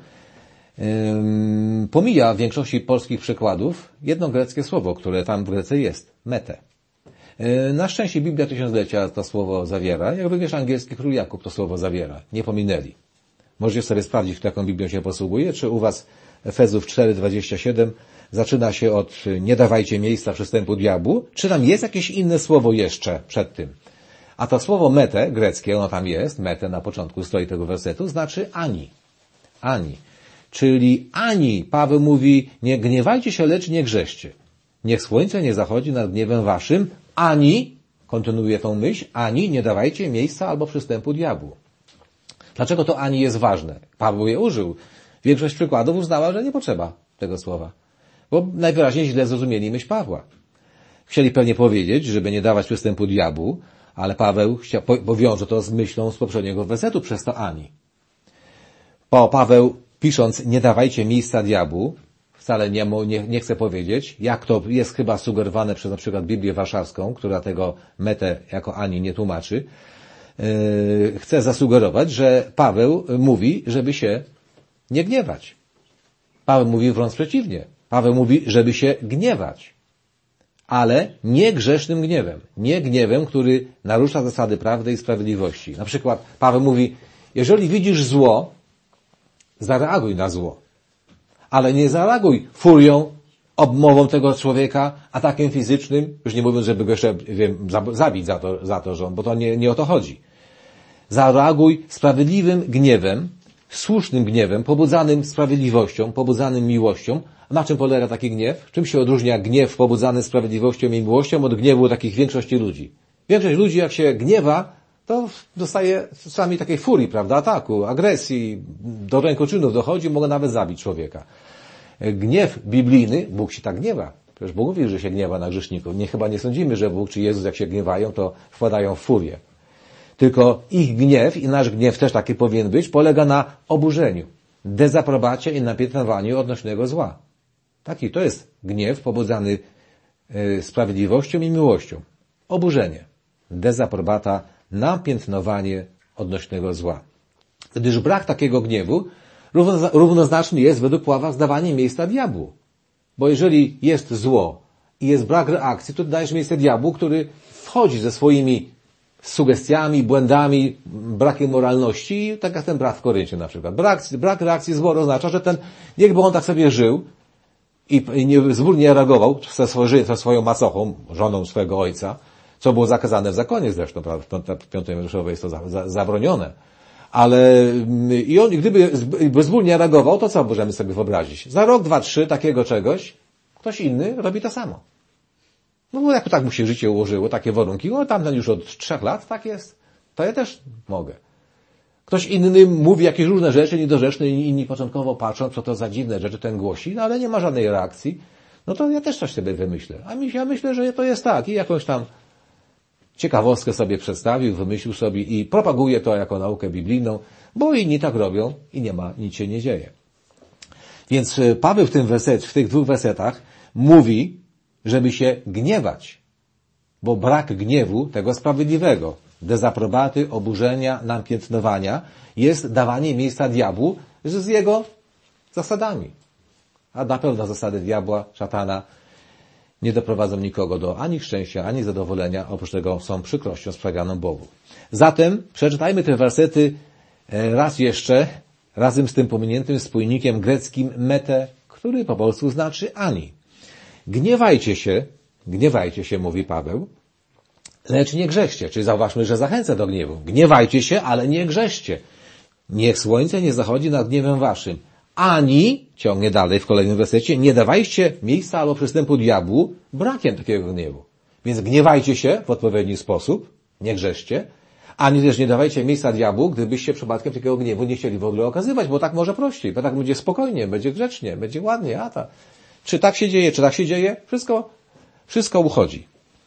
pomija w większości polskich przykładów jedno greckie słowo, które tam w Grece jest, mete. Na szczęście Biblia Tysiąclecia to słowo zawiera, jak również angielski król Jakub to słowo zawiera. Nie pominęli. Możecie sobie sprawdzić, jaką Biblią się posługuje, czy u was Efezów 4:27 zaczyna się od nie dawajcie miejsca przystępu diabłu, czy tam jest jakieś inne słowo jeszcze przed tym. A to słowo mete, greckie, ono tam jest, mete na początku stoi tego wersetu, znaczy ani. Ani. Czyli ani, Paweł mówi, nie gniewajcie się, lecz nie grzeszcie. Niech słońce nie zachodzi nad gniewem waszym, ani, kontynuuje tą myśl, ani nie dawajcie miejsca albo przystępu diabłu. Dlaczego to ani jest ważne? Paweł je użył. Większość przykładów uznała, że nie potrzeba tego słowa. Bo najwyraźniej źle zrozumieli myśl Pawła. Chcieli pewnie powiedzieć, żeby nie dawać przystępu diabłu, ale Paweł powiąże to z myślą z poprzedniego wersetu przez to ani. Paweł, pisząc nie dawajcie miejsca diabłu, wcale nie chce powiedzieć, jak to jest chyba sugerowane przez na przykład Biblię Warszawską, która tego metę jako ani nie tłumaczy, chce zasugerować, że Paweł mówi, żeby się nie gniewać. Paweł mówi wręcz przeciwnie. Paweł mówi, żeby się gniewać. Ale nie grzesznym gniewem. Nie gniewem, który narusza zasady prawdy i sprawiedliwości. Na przykład Paweł mówi, jeżeli widzisz zło, zareaguj na zło. Ale nie zareaguj furią, obmową tego człowieka, atakiem fizycznym, już nie mówiąc, żeby go jeszcze zabić za to, że bo to nie o to chodzi. Zareaguj sprawiedliwym gniewem, słusznym gniewem, pobudzanym sprawiedliwością, pobudzanym miłością. Na czym polega taki gniew? Czym się odróżnia gniew pobudzany sprawiedliwością i miłością od gniewu takich większości ludzi? Większość ludzi, jak się gniewa, to dostaje czasami takiej furii, prawda, ataku, agresji, do rękoczynów dochodzi, mogą nawet zabić człowieka. Gniew biblijny, Bóg się tak gniewa. Przecież Bóg mówi, że się gniewa na grzeszników. Chyba nie sądzimy, że Bóg czy Jezus jak się gniewają, to wpadają w furię. Tylko ich gniew i nasz gniew też taki powinien być, polega na oburzeniu, dezaprobacie i napiętnowaniu odnośnego zła. Taki to jest gniew pobudzany sprawiedliwością i miłością. Oburzenie, dezaprobata, napiętnowanie odnośnego zła. Gdyż brak takiego gniewu równoznaczny jest według Pawła z dawaniem miejsca diabłu. Bo jeżeli jest zło i jest brak reakcji, to dajesz miejsce diabłu, który wchodzi ze swoimi sugestiami, błędami, brakiem moralności, i tak jak ten brat w Koryncie na przykład. Brak reakcji zła oznacza, że niechby on tak sobie żył i zbór nie reagował ze swoją macochą, żoną swojego ojca, co było zakazane w zakonie zresztą, prawda? W 5 Mojżeszowej jest to zabronione. Ale gdyby zbór nie reagował, to co możemy sobie wyobrazić? Za rok, 2, 3 takiego czegoś, ktoś inny robi to samo. No bo jak tak mu się życie ułożyło, takie warunki, no tamten już od 3 lat tak jest, to ja też mogę. Ktoś inny mówi jakieś różne rzeczy niedorzeczne i inni początkowo patrzą, co to za dziwne rzeczy ten głosi, no ale nie ma żadnej reakcji, no to ja też coś sobie wymyślę. A ja myślę, że to jest tak i jakąś tam ciekawostkę sobie przedstawił, wymyślił sobie i propaguje to jako naukę biblijną, bo inni tak robią i nic się nie dzieje. Więc Paweł w tych 2 wersetach mówi, żeby się gniewać, bo brak gniewu, tego sprawiedliwego, dezaprobaty, oburzenia, napiętnowania, jest dawanie miejsca diabłu z jego zasadami. A na pewno zasady diabła, szatana, nie doprowadzą nikogo do ani szczęścia, ani zadowolenia, oprócz tego są przykrością sprawianą Bogu. Zatem przeczytajmy te wersety raz jeszcze, razem z tym pominiętym spójnikiem greckim mete, który po polsku znaczy ani. Gniewajcie się, mówi Paweł, lecz nie grzeszcie. Czyli zauważmy, że zachęca do gniewu. Gniewajcie się, ale nie grzeszcie. Niech słońce nie zachodzi nad gniewem waszym. Ani, ciągnie dalej w kolejnym wersecie, nie dawajcie miejsca albo przystępu diabłu brakiem takiego gniewu. Więc gniewajcie się w odpowiedni sposób, nie grzeszcie, ani też nie dawajcie miejsca diabłu, gdybyście przypadkiem takiego gniewu nie chcieli w ogóle okazywać, bo tak może prościej, bo tak będzie spokojnie, będzie grzecznie, będzie ładnie, Czy tak się dzieje? Wszystko uchodzi.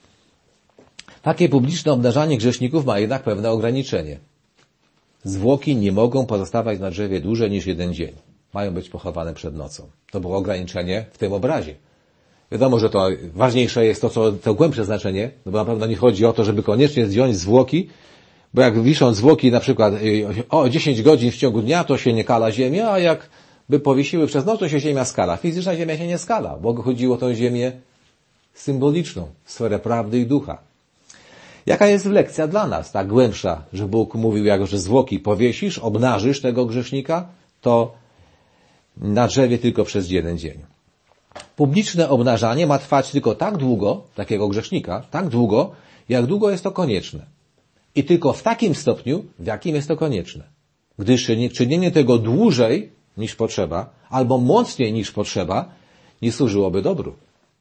Takie publiczne obnażanie grzeszników ma jednak pewne ograniczenie. Zwłoki nie mogą pozostawać na drzewie dłużej niż 1 dzień. Mają być pochowane przed nocą. To było ograniczenie w tym obrazie. Wiadomo, że to ważniejsze jest to głębsze znaczenie, no bo na pewno nie chodzi o to, żeby koniecznie zdjąć zwłoki, bo jak wiszą zwłoki na przykład 10 godzin w ciągu dnia, to się nie kala ziemia, a jak by powiesiły przez noc, to się ziemia skala. Fizyczna ziemia się nie skala, bo chodziło o tą ziemię symboliczną, sferę prawdy i ducha. Jaka jest lekcja dla nas, ta głębsza, że Bóg mówił, że zwłoki powiesisz, obnażysz tego grzesznika, to na drzewie tylko przez 1 dzień. Publiczne obnażanie ma trwać tylko tak długo, takiego grzesznika, tak długo, jak długo jest to konieczne. I tylko w takim stopniu, w jakim jest to konieczne. Gdyż czynienie tego dłużej niż potrzeba, albo mocniej niż potrzeba, nie służyłoby dobru.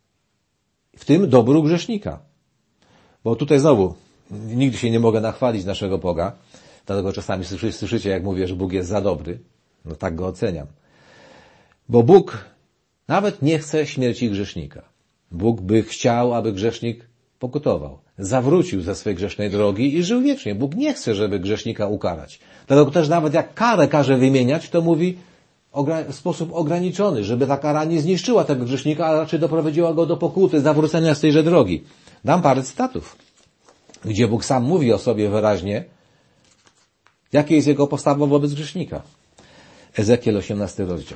W tym dobru grzesznika. Bo tutaj znowu, nigdy się nie mogę nachwalić naszego Boga, dlatego czasami słyszycie, jak mówię, że Bóg jest za dobry. No tak go oceniam. Bo Bóg nawet nie chce śmierci grzesznika. Bóg by chciał, aby grzesznik pokutował, zawrócił ze swej grzesznej drogi i żył wiecznie. Bóg nie chce, żeby grzesznika ukarać. Dlatego też nawet jak karę każe wymieniać, to mówi w sposób ograniczony, żeby ta kara nie zniszczyła tego grzesznika, a raczej doprowadziła go do pokuty, zawrócenia z tejże drogi. Dam parę cytatów, gdzie Bóg sam mówi o sobie wyraźnie, jakie jest jego postawa wobec grzesznika. Ezechiel 18 rozdział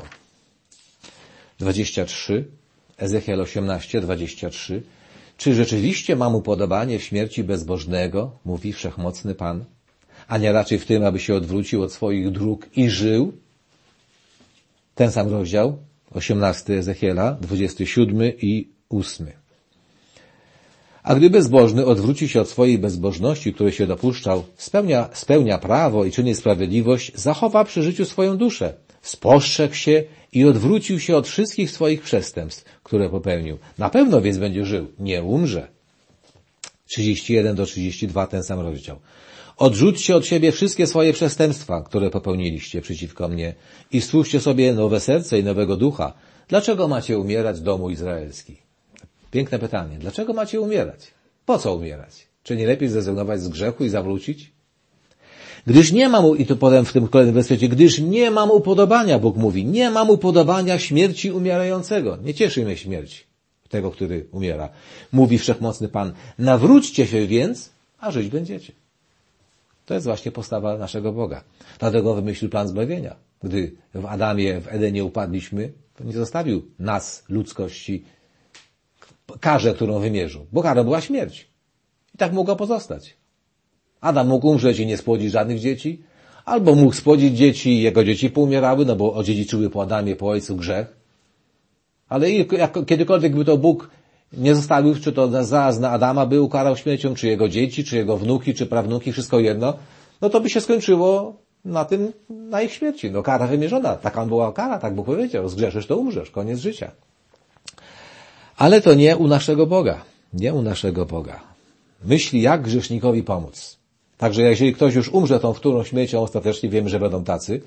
23, Ezechiel 18, 23. Czy rzeczywiście mam upodobanie w śmierci bezbożnego, mówi wszechmocny Pan, a nie raczej w tym, aby się odwrócił od swoich dróg i żył? Ten sam rozdział, 18 Ezechiela, 27 i 8. A gdy bezbożny odwróci się od swojej bezbożności, której się dopuszczał, spełnia prawo i czyni sprawiedliwość, zachowa przy życiu swoją duszę, spostrzegł się i odwrócił się od wszystkich swoich przestępstw, które popełnił. Na pewno więc będzie żył, nie umrze. 31 do 32, ten sam rozdział. Odrzućcie od siebie wszystkie swoje przestępstwa, które popełniliście przeciwko mnie i stwórzcie sobie nowe serce i nowego ducha. Dlaczego macie umierać, domu izraelski? Piękne pytanie. Dlaczego macie umierać? Po co umierać? Czy nie lepiej zrezygnować z grzechu i zawrócić? Gdyż nie mam, i to potem w tym kolejnym wersecie, gdyż nie mam upodobania, Bóg mówi, nie mam upodobania śmierci umierającego. Nie cieszy mnie śmierć tego, który umiera. Mówi Wszechmocny Pan, nawróćcie się więc, a żyć będziecie. To jest właśnie postawa naszego Boga. Dlatego wymyślił plan zbawienia. Gdy w Adamie, w Edenie upadliśmy, to nie zostawił nas, ludzkości, karze, którą wymierzył. Bo karą była śmierć. I tak mogła pozostać. Adam mógł umrzeć i nie spłodzić żadnych dzieci, albo mógł spłodzić dzieci i jego dzieci poumierały, no bo odziedziczyły po Adamie, po ojcu grzech. Ale kiedykolwiek by to Bóg nie zostawił, czy to zaraz na Adama by ukarał śmiercią, czy jego dzieci, czy jego wnuki, czy prawnuki, wszystko jedno, no to by się skończyło na ich śmierci. No kara wymierzona. Taka była kara, tak Bóg powiedział. Zgrzeszysz, to umrzesz. Koniec życia. Ale to nie u naszego Boga. Nie u naszego Boga. Myśli, jak grzesznikowi pomóc. Także jeżeli ktoś już umrze tą wtórną śmiercią, ostatecznie wiemy, że będą tacy,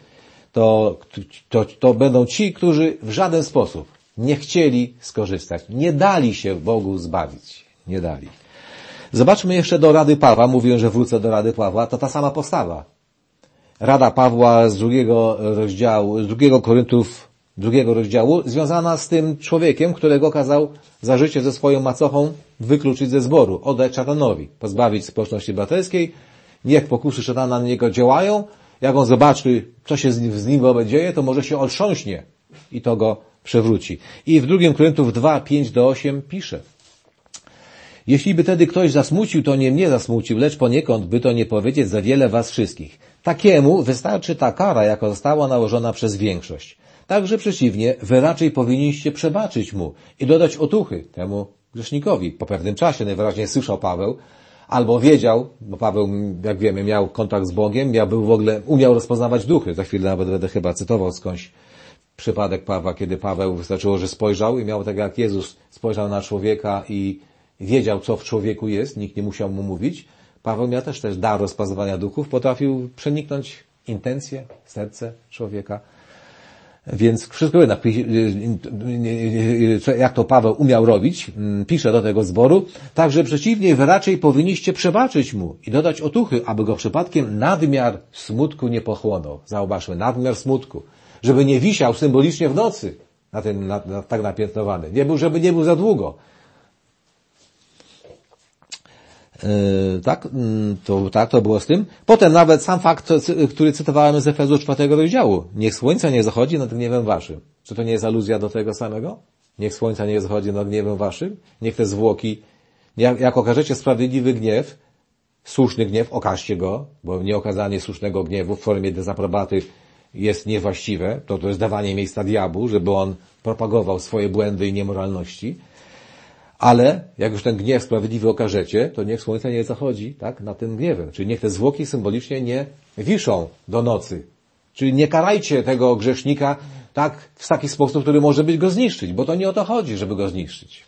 to będą ci, którzy w żaden sposób nie chcieli skorzystać. Nie dali się Bogu zbawić. Nie dali. Zobaczmy jeszcze do Rady Pawła. Mówiłem, że wrócę do Rady Pawła. To ta sama postawa. Rada Pawła z 2 rozdziału, z 2 Koryntów, 2 rozdziału, związana z tym człowiekiem, którego kazał za życie ze swoją macochą wykluczyć ze zboru, oddać szatanowi, pozbawić społeczności braterskiej. Niech pokusy szatana na niego działają. Jak on zobaczy, co się z nim dzieje, to może się otrząśnie i to go przewróci. I w 2 Koryntów 2, 5-8 pisze: jeśli by tedy ktoś zasmucił, to nie mnie zasmucił, lecz poniekąd by to nie powiedzieć za wiele was wszystkich. Takiemu wystarczy ta kara, jaka została nałożona przez większość. Także przeciwnie, wy raczej powinniście przebaczyć mu i dodać otuchy temu grzesznikowi. Po pewnym czasie najwyraźniej słyszał Paweł, albo wiedział, bo Paweł, jak wiemy, miał kontakt z Bogiem, umiał rozpoznawać duchy. Za chwilę nawet będę chyba cytował skądś przypadek Pawła, kiedy Paweł wystarczyło, że spojrzał i miał tak jak Jezus spojrzał na człowieka i wiedział, co w człowieku jest, nikt nie musiał mu mówić. Paweł miał też dar rozpoznawania duchów, potrafił przeniknąć intencje, serce człowieka. Więc wszystko jednak, jak to Paweł umiał robić, pisze do tego zboru, także przeciwnie, wy raczej powinniście przebaczyć mu i dodać otuchy, aby go przypadkiem nadmiar smutku nie pochłonął. Zauważmy, nadmiar smutku. Żeby nie wisiał symbolicznie w nocy tak napiętnowany. Żeby nie był za długo. To było z tym. Potem nawet sam fakt, który cytowałem z Efezu 4 rozdziału. Niech słońce nie zachodzi nad gniewem waszym. Czy to nie jest aluzja do tego samego? Niech słońce nie zachodzi nad gniewem waszym. Niech te zwłoki, jak okażecie sprawiedliwy gniew, słuszny gniew, okażcie go, bo nieokazanie słusznego gniewu w formie dezaprobaty jest niewłaściwe. To jest dawanie miejsca diabłu, żeby on propagował swoje błędy i niemoralności. Ale jak już ten gniew sprawiedliwy okażecie, to niech słońce nie zachodzi, tak, nad tym gniewem. Czyli niech te zwłoki symbolicznie nie wiszą do nocy. Czyli nie karajcie tego grzesznika w taki sposób, który może go zniszczyć, bo to nie o to chodzi, żeby go zniszczyć.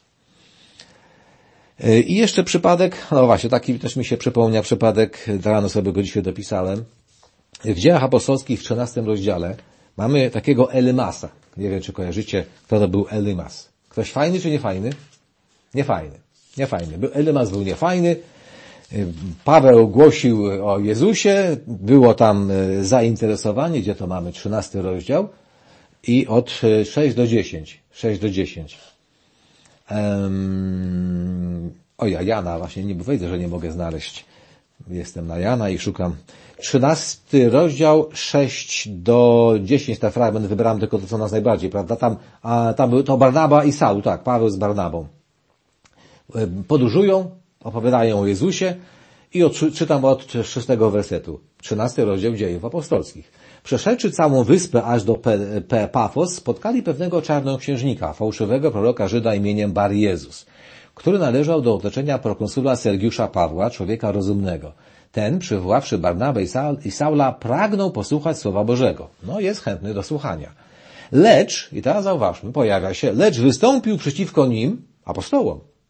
I jeszcze przypadek, no właśnie, taki też mi się przypomniał przypadek, rano sobie go dzisiaj dopisałem. W Dziejach Apostolskich w 13 rozdziale mamy takiego Elymasa. Nie wiem, czy kojarzycie, kto to był Elymas. Ktoś fajny czy niefajny? Niefajny. Elymas był niefajny. Paweł głosił o Jezusie. Było tam zainteresowanie. Gdzie to mamy? 13 rozdział. I od 6 do 10. Jana właśnie, nie widzę, że nie mogę znaleźć. Jestem na Jana i szukam. 13 rozdział, 6 do 10, ten fragment wybrałem tylko to, co nas najbardziej, prawda? Tam był to Barnaba i Saul, tak, Paweł z Barnabą. Podróżują, opowiadają o Jezusie i czytam od 6 wersetu. 13 rozdział Dziejów Apostolskich. Przeszedłszy całą wyspę aż do Pafos, spotkali pewnego czarnoksiężnika, fałszywego proroka Żyda imieniem Bar Jezus, który należał do otoczenia prokonsula Sergiusza Pawła, człowieka rozumnego. Ten, przywoławszy Barnabę i Saula, pragnął posłuchać Słowa Bożego. No, jest chętny do słuchania. Lecz, i teraz zauważmy, pojawia się, lecz wystąpił przeciwko nim, apostołom.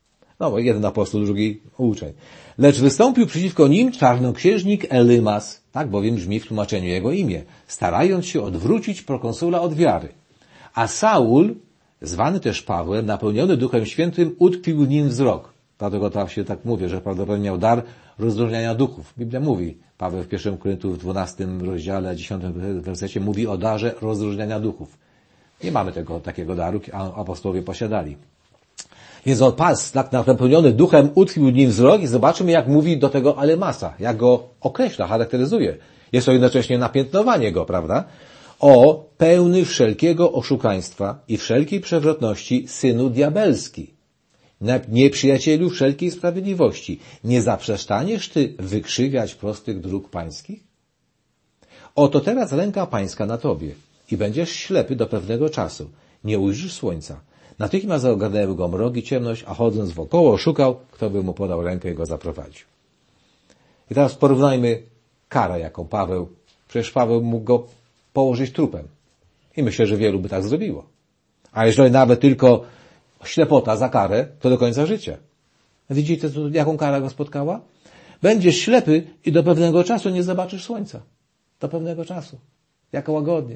No bo jeden apostoł, drugi uczeń. Lecz wystąpił przeciwko nim czarnoksiężnik Elymas, tak bowiem brzmi w tłumaczeniu jego imię, starając się odwrócić prokonsula od wiary. A Saul, zwany też Pawłem, napełniony Duchem Świętym, utkwił w nim wzrok. Dlatego tam się tak mówi, że prawdopodobnie miał dar rozróżniania duchów. Biblia mówi, Paweł w 1 Koryntiów w 12 rozdziale, 10 wersecie mówi o darze rozróżniania duchów. Nie mamy takiego daru, a apostołowie posiadali. Więc on pas, tak napełniony duchem, utkwił w nim wzrok i zobaczymy, jak mówi do tego Elymasa, jak go określa, charakteryzuje. Jest to jednocześnie napiętnowanie go, prawda? O pełny wszelkiego oszukaństwa i wszelkiej przewrotności synu diabelski. Nieprzyjacielu wszelkiej sprawiedliwości. Nie zaprzestaniesz ty wykrzywiać prostych dróg pańskich? Oto teraz ręka pańska na tobie i będziesz ślepy do pewnego czasu. Nie ujrzysz słońca. Natychmiast ogarnęły go mrok i ciemność, a chodząc wokoło szukał, kto by mu podał rękę i go zaprowadził. I teraz porównajmy karę, jaką Paweł, przecież Paweł mógł go położyć trupem. I myślę, że wielu by tak zrobiło. A jeżeli nawet tylko ślepota za karę, to do końca życia. Widzicie, jaką karę go spotkała? Będziesz ślepy i do pewnego czasu nie zobaczysz słońca. Do pewnego czasu. Jak łagodnie.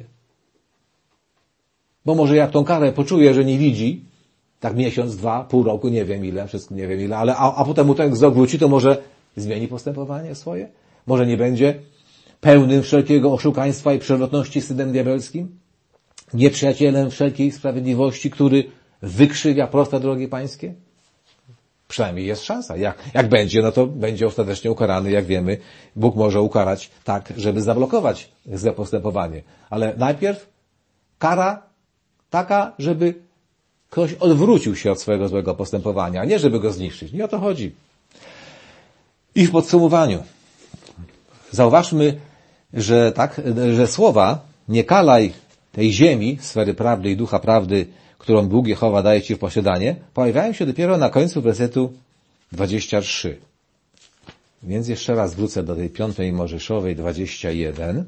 Bo może jak tą karę poczuje, że nie widzi, tak miesiąc, 2, pół roku, nie wiem ile, wszystko nie wiem ile, ale a potem mu ten wzrok wróci, to może zmieni postępowanie swoje? Może nie będzie pełnym wszelkiego oszukaństwa i przewrotności synem diabelskim? Nieprzyjacielem wszelkiej sprawiedliwości, który wykrzywia proste drogi pańskie? Przynajmniej jest szansa. Jak będzie, no to będzie ostatecznie ukarany, jak wiemy. Bóg może ukarać tak, żeby zablokować złe postępowanie. Ale najpierw kara taka, żeby ktoś odwrócił się od swojego złego postępowania, a nie żeby go zniszczyć. Nie o to chodzi. I w podsumowaniu zauważmy, że słowa nie kalaj tej ziemi, sfery prawdy i ducha prawdy, którą Bóg Jehowa daje ci w posiadanie, pojawiają się dopiero na końcu wersetu 23. Więc jeszcze raz wrócę do tej 5 Mojżeszowej 21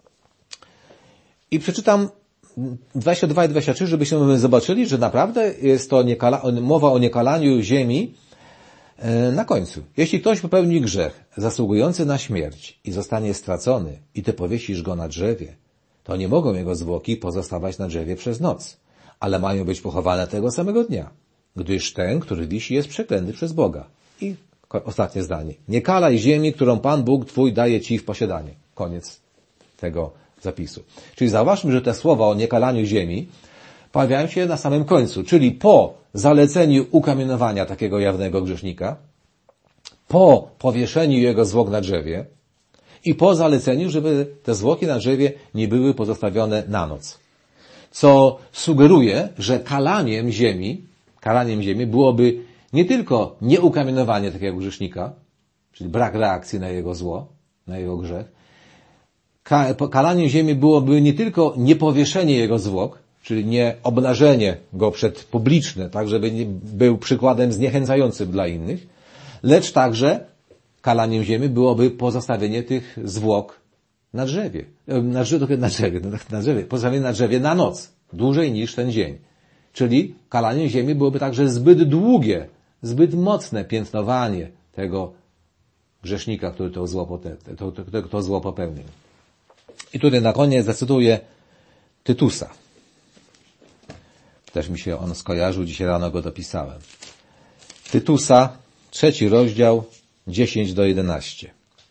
i przeczytam 22 i 23, żebyśmy zobaczyli, że naprawdę jest to mowa o niekalaniu ziemi na końcu. Jeśli ktoś popełni grzech zasługujący na śmierć i zostanie stracony i ty powiesisz go na drzewie, to nie mogą jego zwłoki pozostawać na drzewie przez noc, ale mają być pochowane tego samego dnia, gdyż ten, który wisi, jest przeklęty przez Boga. I ostatnie zdanie. Nie kalaj ziemi, którą Pan Bóg twój daje ci w posiadanie. Koniec tego zapisu. Czyli zauważmy, że te słowa o niekalaniu ziemi pojawiają się na samym końcu, czyli po zaleceniu ukamienowania takiego jawnego grzesznika, po powieszeniu jego zwłok na drzewie i po zaleceniu, żeby te zwłoki na drzewie nie były pozostawione na noc. Co sugeruje, że kalaniem ziemi byłoby nie tylko nieukamienowanie takiego grzesznika, czyli brak reakcji na jego zło, na jego grzech. Kalaniem ziemi byłoby nie tylko niepowieszenie jego zwłok, czyli nie obnażenie go przed publiczne, tak żeby nie był przykładem zniechęcającym dla innych, lecz także kalaniem ziemi byłoby pozostawienie tych zwłok na drzewie. Pozostawienie na drzewie na noc, dłużej niż ten dzień. Czyli kalaniem ziemi byłoby także zbyt długie, zbyt mocne piętnowanie tego grzesznika, który to zło popełnił. I tutaj na koniec zacytuję Tytusa. Też mi się on skojarzył, dzisiaj rano go dopisałem. Tytusa, 3 rozdział, 10-11.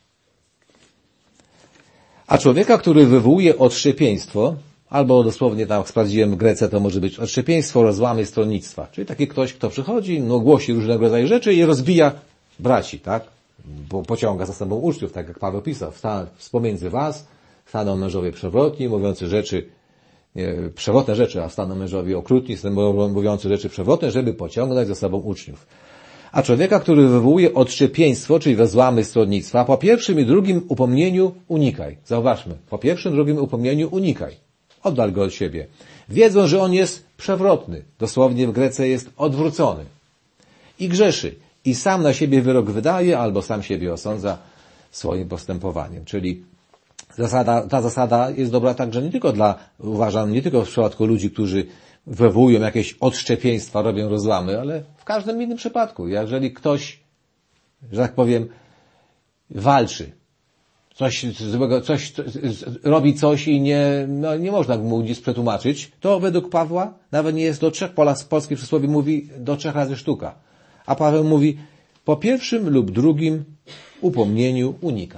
A człowieka, który wywołuje otrzypieństwo, albo dosłownie tam, jak sprawdziłem w Grece, to może być otrzypieństwo, rozłamy stronnictwa. Czyli taki ktoś, kto przychodzi, głosi różnego rodzaju rzeczy i rozbija braci, tak? Bo pociąga za sobą uczniów, tak jak Paweł pisał. Pomiędzy was staną mężowie przewrotni, mówiący rzeczy, przewrotne rzeczy, a staną mężowie okrutni, mówiący rzeczy przewrotne, żeby pociągnąć za sobą uczniów. A człowieka, który wywołuje odszczepieństwo, czyli rozłamy stronnictwa, po pierwszym i drugim upomnieniu unikaj. Zauważmy, po pierwszym i drugim upomnieniu unikaj. Oddal go od siebie. Wiedzą, że on jest przewrotny. Dosłownie w Grece jest odwrócony. I grzeszy. I sam na siebie wyrok wydaje, albo sam siebie osądza swoim postępowaniem. Czyli ta zasada jest dobra także nie tylko w przypadku ludzi, którzy wywołują jakieś odszczepieństwa, robią rozłamy, ale w każdym innym przypadku, jeżeli ktoś, że tak powiem, walczy, robi coś i nie można mu nic przetłumaczyć, to według Pawła nawet nie jest do 3, polskie przysłowie mówi do 3 razy sztuka. A Paweł mówi, po pierwszym lub drugim upomnieniu unikaj.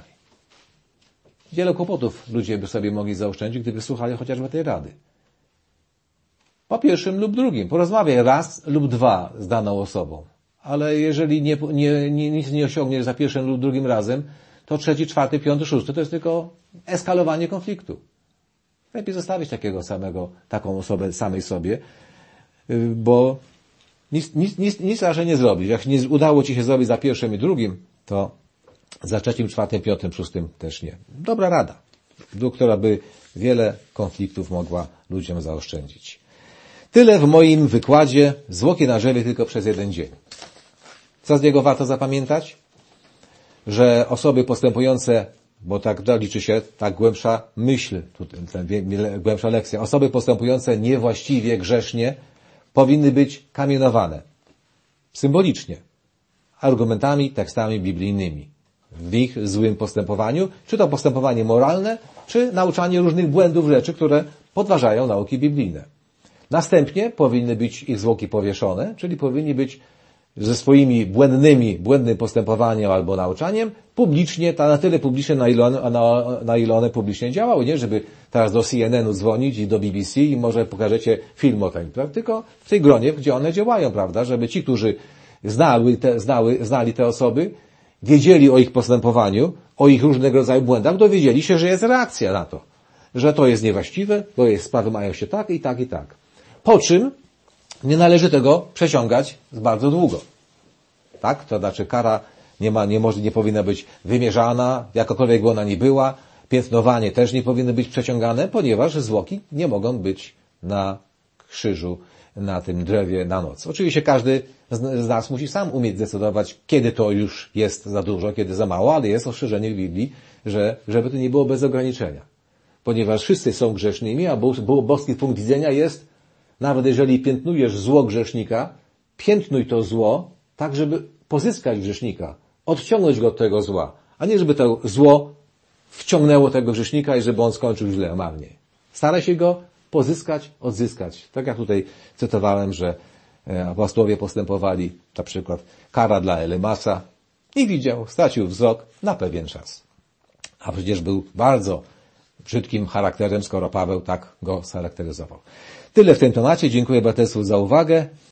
Wiele kłopotów ludzie by sobie mogli zaoszczędzić, gdyby słuchali chociażby tej rady. Po pierwszym lub drugim. Porozmawiaj raz lub 2 z daną osobą. Ale jeżeli nic nie osiągniesz za pierwszym lub drugim razem, to 3., 4., 5., 6. to jest tylko eskalowanie konfliktu. Lepiej zostawić taką osobę samej sobie, bo nic raczej nie zrobić. Jak nie udało ci się zrobić za pierwszym i drugim, to za 3., 4., 5., 6. też nie. Dobra rada, która by wiele konfliktów mogła ludziom zaoszczędzić. Tyle w moim wykładzie. Zwłoki na drzewie tylko przez 1 dzień. Co z niego warto zapamiętać? Że osoby postępujące, bo tak liczy się, tak głębsza myśl, głębsza lekcja, osoby postępujące niewłaściwie, grzesznie, powinny być kamienowane. Symbolicznie. Argumentami, tekstami biblijnymi. W ich złym postępowaniu, czy to postępowanie moralne, czy nauczanie różnych błędów rzeczy, które podważają nauki biblijne. Następnie powinny być ich zwłoki powieszone, czyli powinni być ze swoimi błędnym postępowaniem albo nauczaniem publicznie, na tyle publicznie, na ile one publicznie działały. Nie, żeby teraz do CNN-u dzwonić i do BBC i może pokażecie film o tym, tylko w tej gronie, gdzie one działają, prawda, żeby ci, którzy znali te osoby, wiedzieli o ich postępowaniu, o ich różnego rodzaju błędach, dowiedzieli się, że jest reakcja na to, że to jest niewłaściwe, bo sprawy mają się tak i tak i tak. Po czym nie należy tego przeciągać bardzo długo. Tak? To znaczy kara nie powinna być wymierzana, jakakolwiek by ona nie była. Piętnowanie też nie powinno być przeciągane, ponieważ zwłoki nie mogą być na krzyżu, na tym drzewie na noc. Oczywiście każdy z nas musi sam umieć zdecydować, kiedy to już jest za dużo, kiedy za mało, ale jest ostrzeżenie w Biblii, żeby to nie było bez ograniczenia. Ponieważ wszyscy są grzesznymi, a boski punkt widzenia jest, nawet jeżeli piętnujesz zło grzesznika, piętnuj to zło tak, żeby pozyskać grzesznika, odciągnąć go od tego zła, a nie żeby to zło wciągnęło tego grzesznika i żeby on skończył źle, marnie. Staraj się go pozyskać, odzyskać. Tak jak tutaj cytowałem, że apostołowie postępowali, na przykład kara dla Elymasa, nie widział, stracił wzrok na pewien czas. A przecież był bardzo brzydkim charakterem, skoro Paweł tak go scharakteryzował. Tyle w tym temacie. Dziękuję Braterstwu za uwagę.